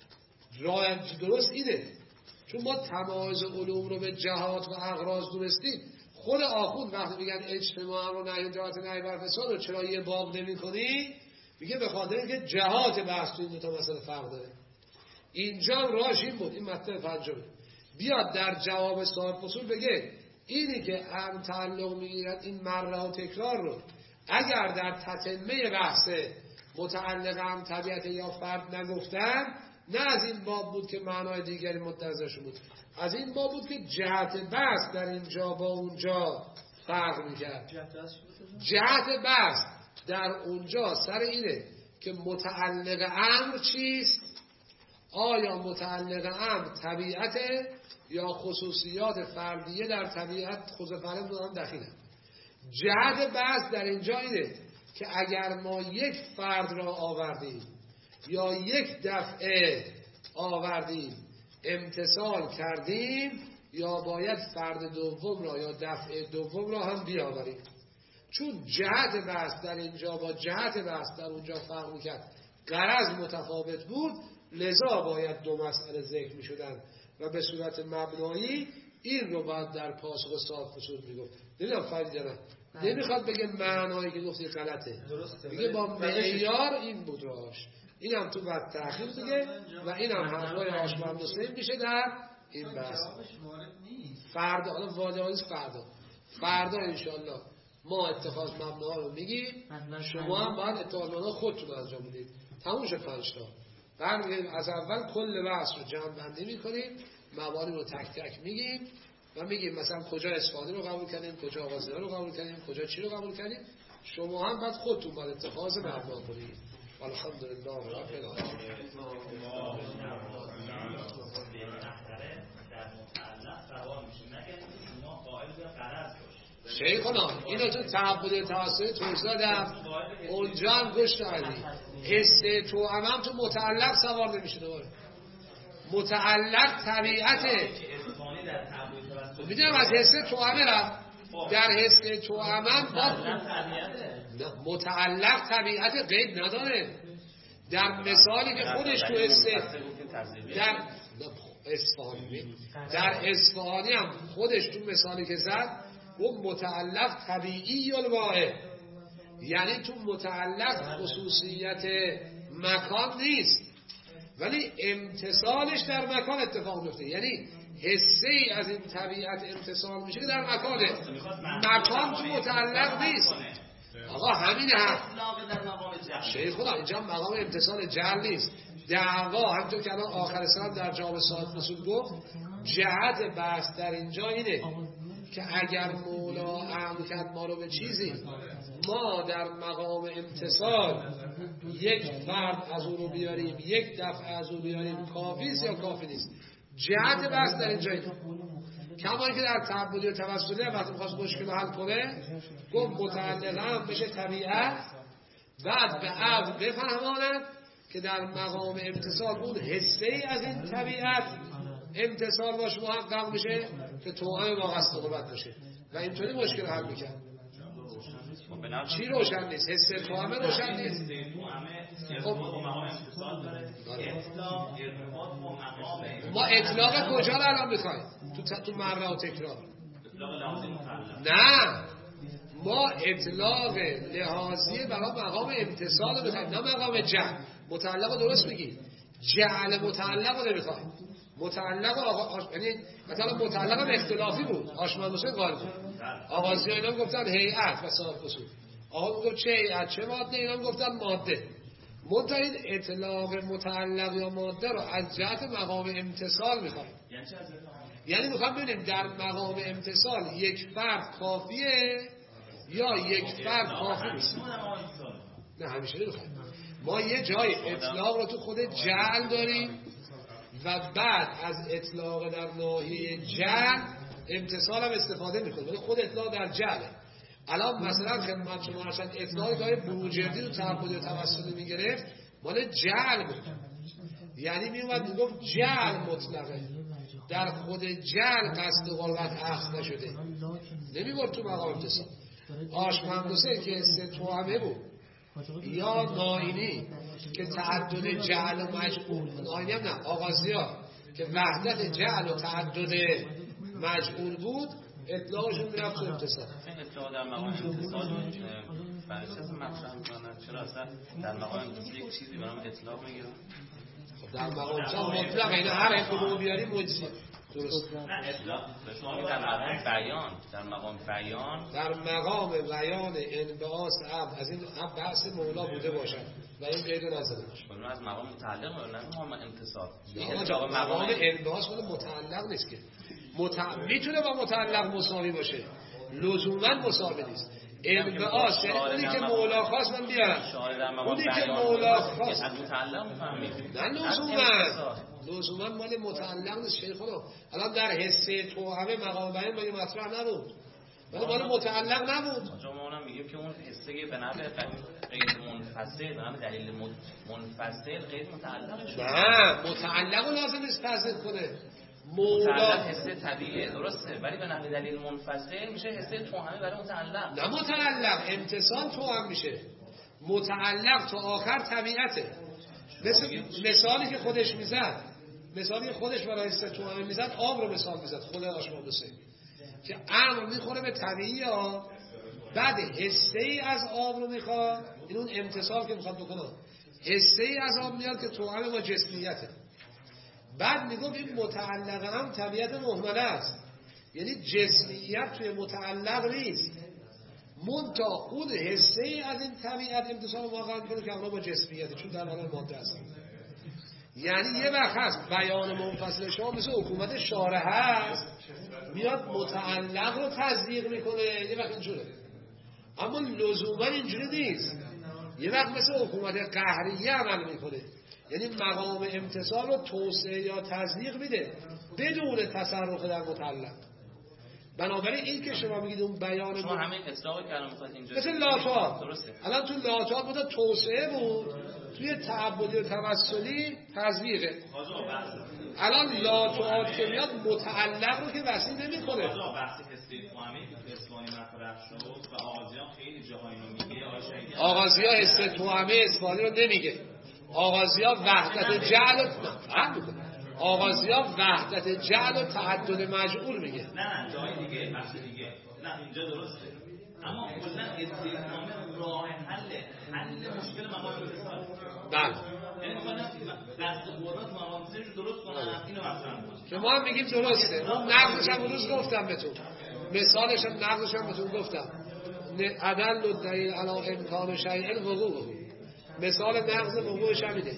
راه درست اینه، چون ما تمایز علوم رو به جهات و اغراض دونستیم. خود آخوند وقتی میگن اجتماع رو نهی جهات نهی بر فساد رو چرا یه باب نمی کنی، میگه به خاطر اینکه جهات بحث تو این دو تا مسئله فرق داره. اینجا راهش این بود، این مطلب پنجمه، بیاد در جواب صاحب فصول بگه اینی که هم تعلق میگیرد این مره و تکرار رو اگر در تتمه بحث متعلق هم طبیعت یا فرد نگفتن، نه از این باب بود که معنای دیگری متضمنش بود، از این باب بود که جهت بحث در اینجا با اونجا فرق میکرد. جهت بحث در اونجا سر اینه که متعلق امر چیست، آیا متعلق امر طبیعت یا خصوصیات فردیه در طبیعت خود فرد دارن دخیلن. جهت بحث در اینجا اینه که اگر ما یک فرد را آوردیم یا یک دفعه آوردیم امتصال کردیم، یا باید فرد دوم را یا دفعه دوم را هم بیاوریم. چون جهت بحث در اینجا با جهت بحث در اونجا فرق میکرد، غرض متفاوت بود، لذا باید دو مسئله ذکر میشدن و به صورت مبنایی این رو باید در پاسخ صاحب فصول میگفت. نمیدونم فهمیدی نه؟ نمیخواد بگه معنایی که گفتی غلطه، میگه با معیار این بود راش. این هم تو بعد تأخیر دیگه و این هم حرفای آشمند مسلم میشه در این بحث. فردا، حالا واجه نیست، فردا انشالله ما اتخاذ مبنا رو میگیم، شما هم باید اتخاذ مبنا خودتون انجام بدید. تموم شد 5 تا. برمیگردیم از اول کل بحث رو جمع بندی میکنیم، موارد رو تک تک میگیم و میگیم مثلا کجا اصفهانی رو قبول کردیم، کجا آغازینا رو قبول کردیم، کجا چی رو قبول کردیم. شما هم باید خودتون باید اتخاذ مبنا کنید. الحمدلله رب العالمین. شیخنا اینو تو تعبد توسلی توضیح دادم، اونجا هم گوش دادی. حس تو هم تو متعلق سوار نمیشه دوباره. متعلق طبیعته. میدونم از حس تو همه رفت، در حس تو هم متعلق طبیعت غیب نداره. در مثالی که خودش تو حس در اصفهانی هم خودش تو مثالی که زد و متعلق طبیعی الواحد، یعنی تو متعلق خصوصیت مکان نیست ولی امتصالش در مکان اتفاق میفته. یعنی حسه ای از این طبیعت امتصال میشه که در مکانه، مکان تو متعلق نیست. آقا همین هم شیخ خدا اینجا مقام امتصال جهل نیست. دعوا همطور که الان آخر سرم در جواب صاحب فصول گفت، جهت بحث در اینجا اینه که اگر مولا امر کرد ما رو به چیزی، ما در مقام امتصال یک فرد از اون رو بیاریم، یک دفعه از اون بیاریم، کافی است یا کافی نیست؟ جهت بحث در اینجا اینه. کما که در تعبدی و توسلی وقتی می‌خواست مشکل رو حل کنه گفت متعلق هم بشه طبیعت، بعد به عقل بفهماند که در مقام امتصال اون حسه ای از این طبیعت امتصال باشه محقق میشه که توهم با قصد قربت باشه و اینطوری مشکل حل میکرد. چی روشن نیست؟ حس توهمه روشن نیست. خب ما اطلاق کجا رو الان میخوایم؟ تو مره و تکرار. نه، ما اطلاق لحاظی برای مقام امتصال رو میخوایم، نه مقام جعل. متعلق درست میگی، جعل متعلق رو نمیخوایم. متعلق یعنی مثلا متعلق هم اختلافی بود، آشمند حسین قائل بود. آغازی اینا گفتن هیئت و صاحب فصول، آقا گفت چه هیئت چه ماده، اینا گفتن ماده. منتها این اطلاق متعلق یا ماده رو از جهت مقام امتصال میخوایم. یعنی میخوام ببینیم در مقام امتصال یک فرد کافیه یا یک فرد کافی نیست. نه همیشه نمیخوایم. ما یه جای اطلاق رو تو خود جعل داریم و بعد از اطلاق در ناحیه جعل امتصال هم استفاده میکنیم، ولی خود اطلاق در جعله. الان مثلا خدمت شما هستن اطلاقی که بروجردی رو تعبدی و توسلی میگرفت مال جعل بود، یعنی میومد میگفت جعل مطلقه، در خود جعل قصد غلبت اخذ نشده، نمیبرد تو مقام امتصال. آشمندوسه که استطوامه بود یا ناینی که تعدد جعل و مجعول، ناینی هم نه، آغازیا که وحدت جعل و تعدد مجعول بود، اطلاقشون میرفت تو امتصال. اطلاق در مقام امتصال برای چیز مطرح میکنن؟ چرا اصلا در مقام امتصال یک چیزی به نام اطلاق میگیرن؟ در مقام امتصال مطلق اینه، هر اطلاق بیاریم مجزیه. درست. نه اطلاق شما در مقام بیان، در مقام بیان، در مقام بیان انبعاث عبد از این بحث مولا بوده باشد و این قید نزده باشه. اون از مقام متعلق و نه مقام امتصال. مقام انبعاث خود متعلق نیست که میتونه با متعلق مساوی باشه، لزوما مساوی نیست. انبعاث یعنی اونی که مولا خواست من بیارم، اونی که مولا خواست از متعلق میفهمید. نه لزوما مال متعلق نیست. شیخ خدا الان در حصه توهمه مقام بیان باید مطرح نبود، ولی مال متعلق نبود. ما اونم میگیم که اون حصه به نفع غیر منفصل، به نفع دلیل منفصل غیر متعلق شده. نه متعلق لازم نیست تصدیق کنه. متعلق حصه طبیعیه درسته، ولی به نفع دلیل منفصل میشه حصه توهمه برای متعلق. نه متعلق امتصال توهم میشه، متعلق تا آخر طبیعته. مثالی که خودش میزد، مثالی که خودش برای حصه توهمه میزد، آب رو مثال میزد خود آشماندوسه که امر میخوره به طبیعی ها، بعد حصه ای از آب رو میخواد، این اون امتصال که میخواد بکنه، حصه ای از آب میاد که توهم با جسمیته. بعد میگم این متعلق هم طبیعت مهمله است، یعنی جسمیت توی متعلق نیست، منتها اون حصه ای از این طبیعت امتصال واقعا کنه که اونا با جسمیته، چون در حال ماده است. یعنی یه وقت هست بیان منفصل شما مثل حکومت شارع هست، میاد متعلق رو تصدیق میکنه، یه وقت اینجوره، اما لزوما اینجوری نیست. یه وقت مثل حکومت قهریه عمل میکنه، یعنی مقام امتصال رو توسعه یا تصدیق میده بدون تصرف در متعلق. بنابراین این که شما میگید اون بیان شما همین اطلاقی که الان میخواید اینجا مثل لاتات، درسته، الان تو لاتات بود توسعه بود، توی تعبدی و توسلی تصدیقه. الان لاتات که میاد متعلق رو که وسیع نمیکنه. بحث حسی توهمی که اسمانی مطرح شد و آغازیان خیلی جاهایی رو میگه. آغازیا حسی توهمی اسمانی رو نمیگه. آغازیا وحدت جعل آغازیا وحدت جعل و تعدد مجعول میگه. نه جای دیگه، بحث دیگه. نه اینجا درسته. اما کلا استثناء راه حل مشکل مقام امتصال. بله. یعنی مثلا قصد قرات مقام امتصال رو درست کنن، اینو مطرح کنن. که ما هم میگیم درسته. اون نقضش هم روز گفتم بهتون. مثالش هم نقضش هم بهتون گفتم. عدل و دلیل علی امکان شیء وقوع. مثال نقض وقوعش همیده.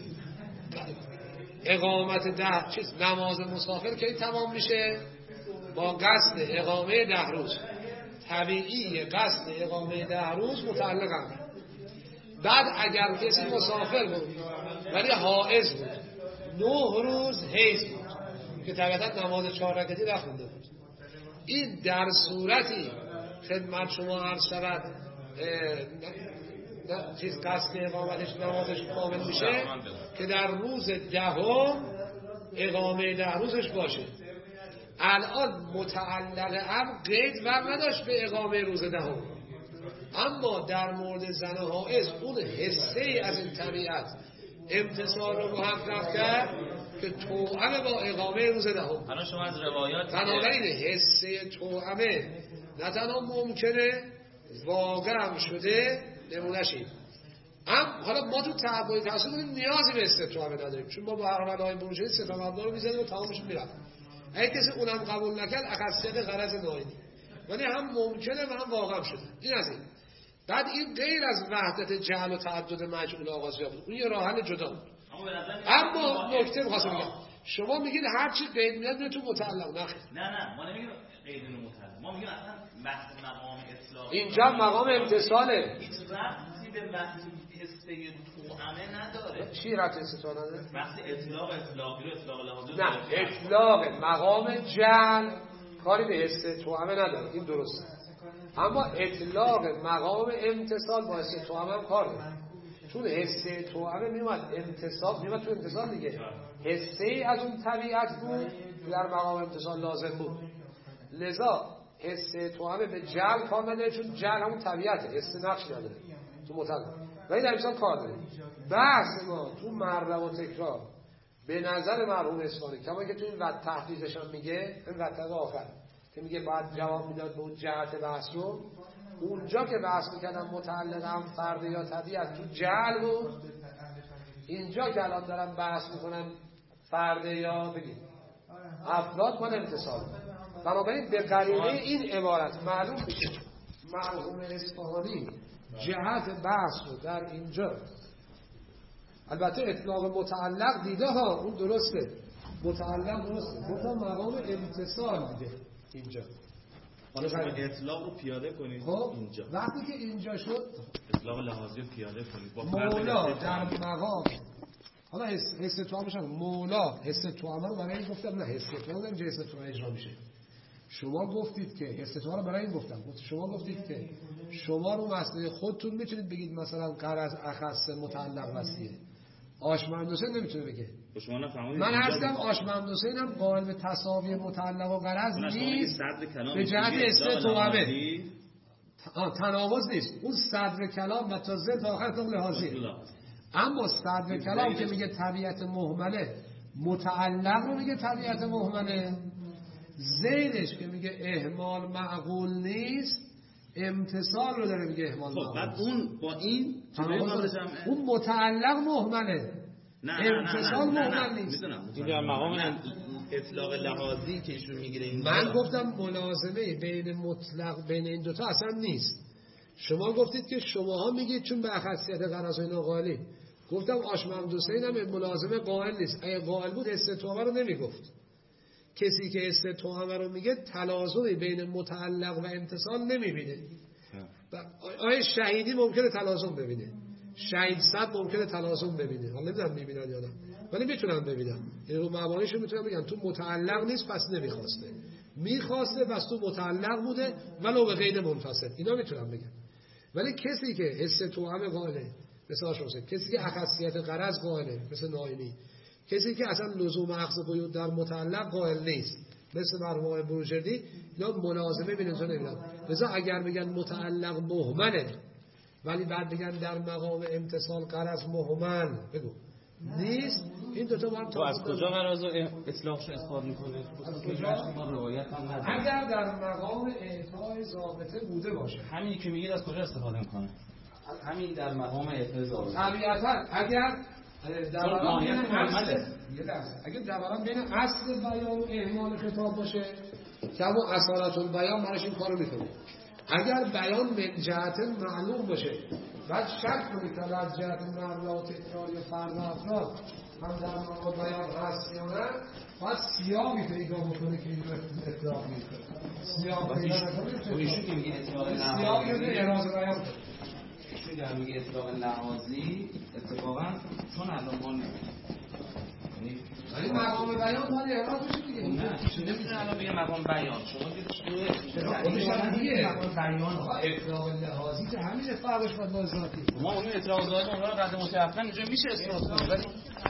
اقامت 10 نماز مسافر کی تمام میشه؟ با قصد اقامه 10 روز. طبیعی قصد اقامه 10 روز متعلق هم. بعد اگر کسی مسافر بود ولی حائض بود 9 روز حیض بود که طبیعتا نماز 4 رکعتی نخونده بود، این در صورتی خدمت شما عرض شود چیز قصد اقامتش نمازش کامل میشه که در روز 10 اقامه 10 روزش باشه. الان متعلق هم قید ور نداشت به اقامه روز 10، اما در مورد زن حائض اون حصه ای از این طبیعت امتصال رو محقق کرد که توأم با اقامه روز 10. الان شما از روایات بنابراین حصه توأمه نه تنها ممکنه واقع هم شده نمونشیم. حالا ما تو تعبدی تحصیل کنیم نیازی به استطاعه نداریم، چون ما با عقلای بروجردی ستم ابدار رو میزنیم و تمامش میرم. اگه کسی اونم قبول نکرد اخصیت غرض ناینی، ولی هم ممکنه و هم واقع شده. این از این. بعد این غیر از وحدت جعل و تعدد مجعول آغازیاب بود، اون یه راه حل جدا بود. اما نکته می‌خواستم بگم، شما میگید هر چی قید میاد میاد تو متعلق. نه ما نمیگیم قید متعلق، ما میگیم اصلا بحث مقام اطلاق اینجا مقام امتصاله، هیچ ربطی به بحث حسه توأمه نداره. چی ربطی حسه توأمه نداره؟ بحث اطلاقی رو اطلاق لحاظی نه، اطلاق مقام جعل کاری به حسه توأمه نداره، این درسته. اما اطلاق مقام امتصال با حسه توأمه هم کار داره، چون حسه توأمه میومد تو امتصال دیگه، حسه از اون طبیعت بود در مقام امتصال لازم بود، لذا حسه توأمه به جعل کار نداره، چون جعل همون طبیعته، حسه نقش نداره تو مطلق، ولی در امتصال کار داره. بحث ما تو مرلم و تکرار به نظر مرحوم اصفهانی، کما که تو این وقت تحقیقش هم میگه، این وقت آخر که میگه باید جواب میداد به اون جهت بحث رو، اونجا که بحث میکردم متعلق هم فرد یا طبیعت تو جعل بود، اینجا که الان دارم بحث میکنم فرد یا بگید افراد با امتصال. بنابراین به قرینه این عبارت معلوم میشه مرحوم اصفهانی جهت بحث رو در اینجا، البته اطلاق متعلق دیده ها، اون درسته، متعلق درسته، گفتم مقام امتصال دیده اینجا. حالا شما اطلاق رو پیاده کنید اینجا، وقتی که اینجا شد اطلاق لحاظی رو پیاده کنید با مولا در مقام، حالا حس توأمه شد مولا حس توأمه رو برای این گفتم، نه حس توأمه اینجا حس توأمه اجرا میشه. شما گفتید که حس توأمه رو برای این گفتم، شما گفتید که شما رو مسئله خودتون میتونید بگید مثلا غرض اخص متعلق وسیعه، آشمند حسین نمیتونه بگه. من هستم آشمند حسین هم قائل به تساوی متعلق و غرض نیست، به جهت حس توأمه تناقض نیست، اون صدر کلام و تا زد آخر تا لحاظی. اما صدر کلام که میگه طبیعت مهمله، متعلق رو میگه طبیعت مهمله، زیدش که میگه اهمال معقول نیست، امتصال رو داره میگه اهمال معقول. بعد اون با این اون متعلق مهمله، امتصال مهمل نیست. این در مقام اطلاق لحاظی که ایشون میگیره اینجا. من گفتم ملازمه بین مطلق بین این دوتا اصلا نیست. شما گفتید که شماها میگید چون به اخصیت غرض اینا قائلی. گفتم آشمند حسین هم ملازمه قائل نیست. اگه قائل بود حس توأمه رو نمیگفت. کسی که حس توأمه رو میگه تلازمی بین متعلق و امتصال نمیبینه. آیا شهیدی ممکنه تلازم ببینه، شهید صد ممکنه تلازم ببینه، حالا نمیدونم میبینن یا نه، ولی میتونم ببینم. این رو مبانیشو میتونم بگم تو متعلق نیست پس نمیخواسته، میخواسته پس تو متعلق بوده ولو به غیر منفصل، اینا میتونم بگم. ولی کسی که حس توأمه قائله مثل آشوسه، کسی که اخصیت غرض قائله مثل ناینی، کسی که اصلا لزوم اخذ قیود در متعلق قائل نیست مثل مرحوم بروجردی، اینا ملازمه بین اینجا نمیدن. لذا اگر بگن متعلق مهمله ولی بعد بگن در مقام امتصال غرض مهمل بگو نیست، این دوتا با هم تو از کجا غرض و اطلاقش اظهار میکنه؟ از کجا؟ روایت هم نداره. اگر در مقام اعطای ضابطه بوده باشه، همینی که میگید از کجا استفاده میکنه؟ همین در مقام اعطای ضابطه. طبیعتا اگر دوران بین اصل بیان و اهمال خطاب باشه که همون اصالت البیان براش این کارو میکنه. اگر بیان من جهت معلوم باشه بعد شک کنید که از جهت مرلا و تکرار یا فرد و افراد هم در مقام بیان هست یا نه، باید سیاقی پیدا بکنه که این رو اطلاق میکنه. سیاق پیدا نکنه ایشون که میگه اطلاق لحاظی، سیاقی رو اعراض بیان کنه. ایشون که میگه اطلاق لحاظی اتفاقا چون الان ما این مقام بیان باید اعراض بشه دیگه. نمیتونه الان بگه مقام بیان، شما خودش هم میگه مقام بیان اطلاق لحاظی که همین فرقش باید با ذاتی. ما اون اطلاق ذاتی اونها رو قد متيقن اینجا میشه اثبات کنه، ولی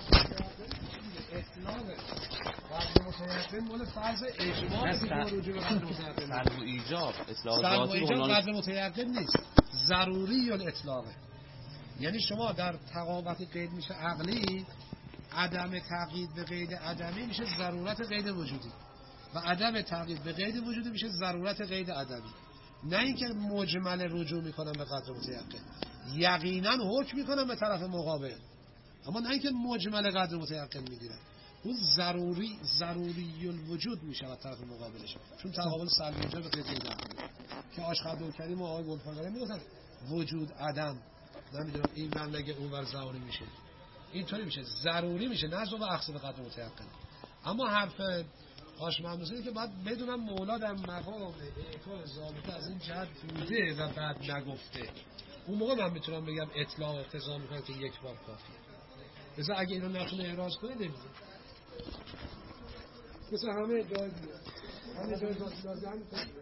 اطلاق قد متيقن مال فرض اجماع که رجوع به قد متيقن سلب و ایجاب اطلاق ذاتی اونها قد متيقن نیست، ضروری الاطلاق. یعنی شما در تقابط قید میشه عقلی، عدم تقیید به قید عدمی میشه ضرورت قید وجودی و عدم تقیید به قید وجودی میشه ضرورت قید عدمی. نه اینکه مجمل رجوع میکنم به قدر متيقن، یقینا حکم میکنم به طرف مقابل، اما نه اینکه مجمل قدر متيقن میگیرم. اون ضروری الوجود میشه به طرف مقابلش، چون تقابل سلب اینجا به قید عدمی که آشخد و کریم و آقای گلفاگره میگفتن وجود عدم، نمیدونم این من نگه اون ور ضروری میشه، اینطوری میشه، ضروری میشه، نه و اقصى به قدر متيقن. اما حرف هاش مهندسی که باید بدونم مولا در مقام اعطای ضابطه از این جهت بوده و بعد نگفته، اون موقع من میتونم بگم اطلاع اقتضا میکنه که یک بار کافیه. مثلا اگه اینو نتونه احراز کنه نمیده، مثلا همه جای دیگه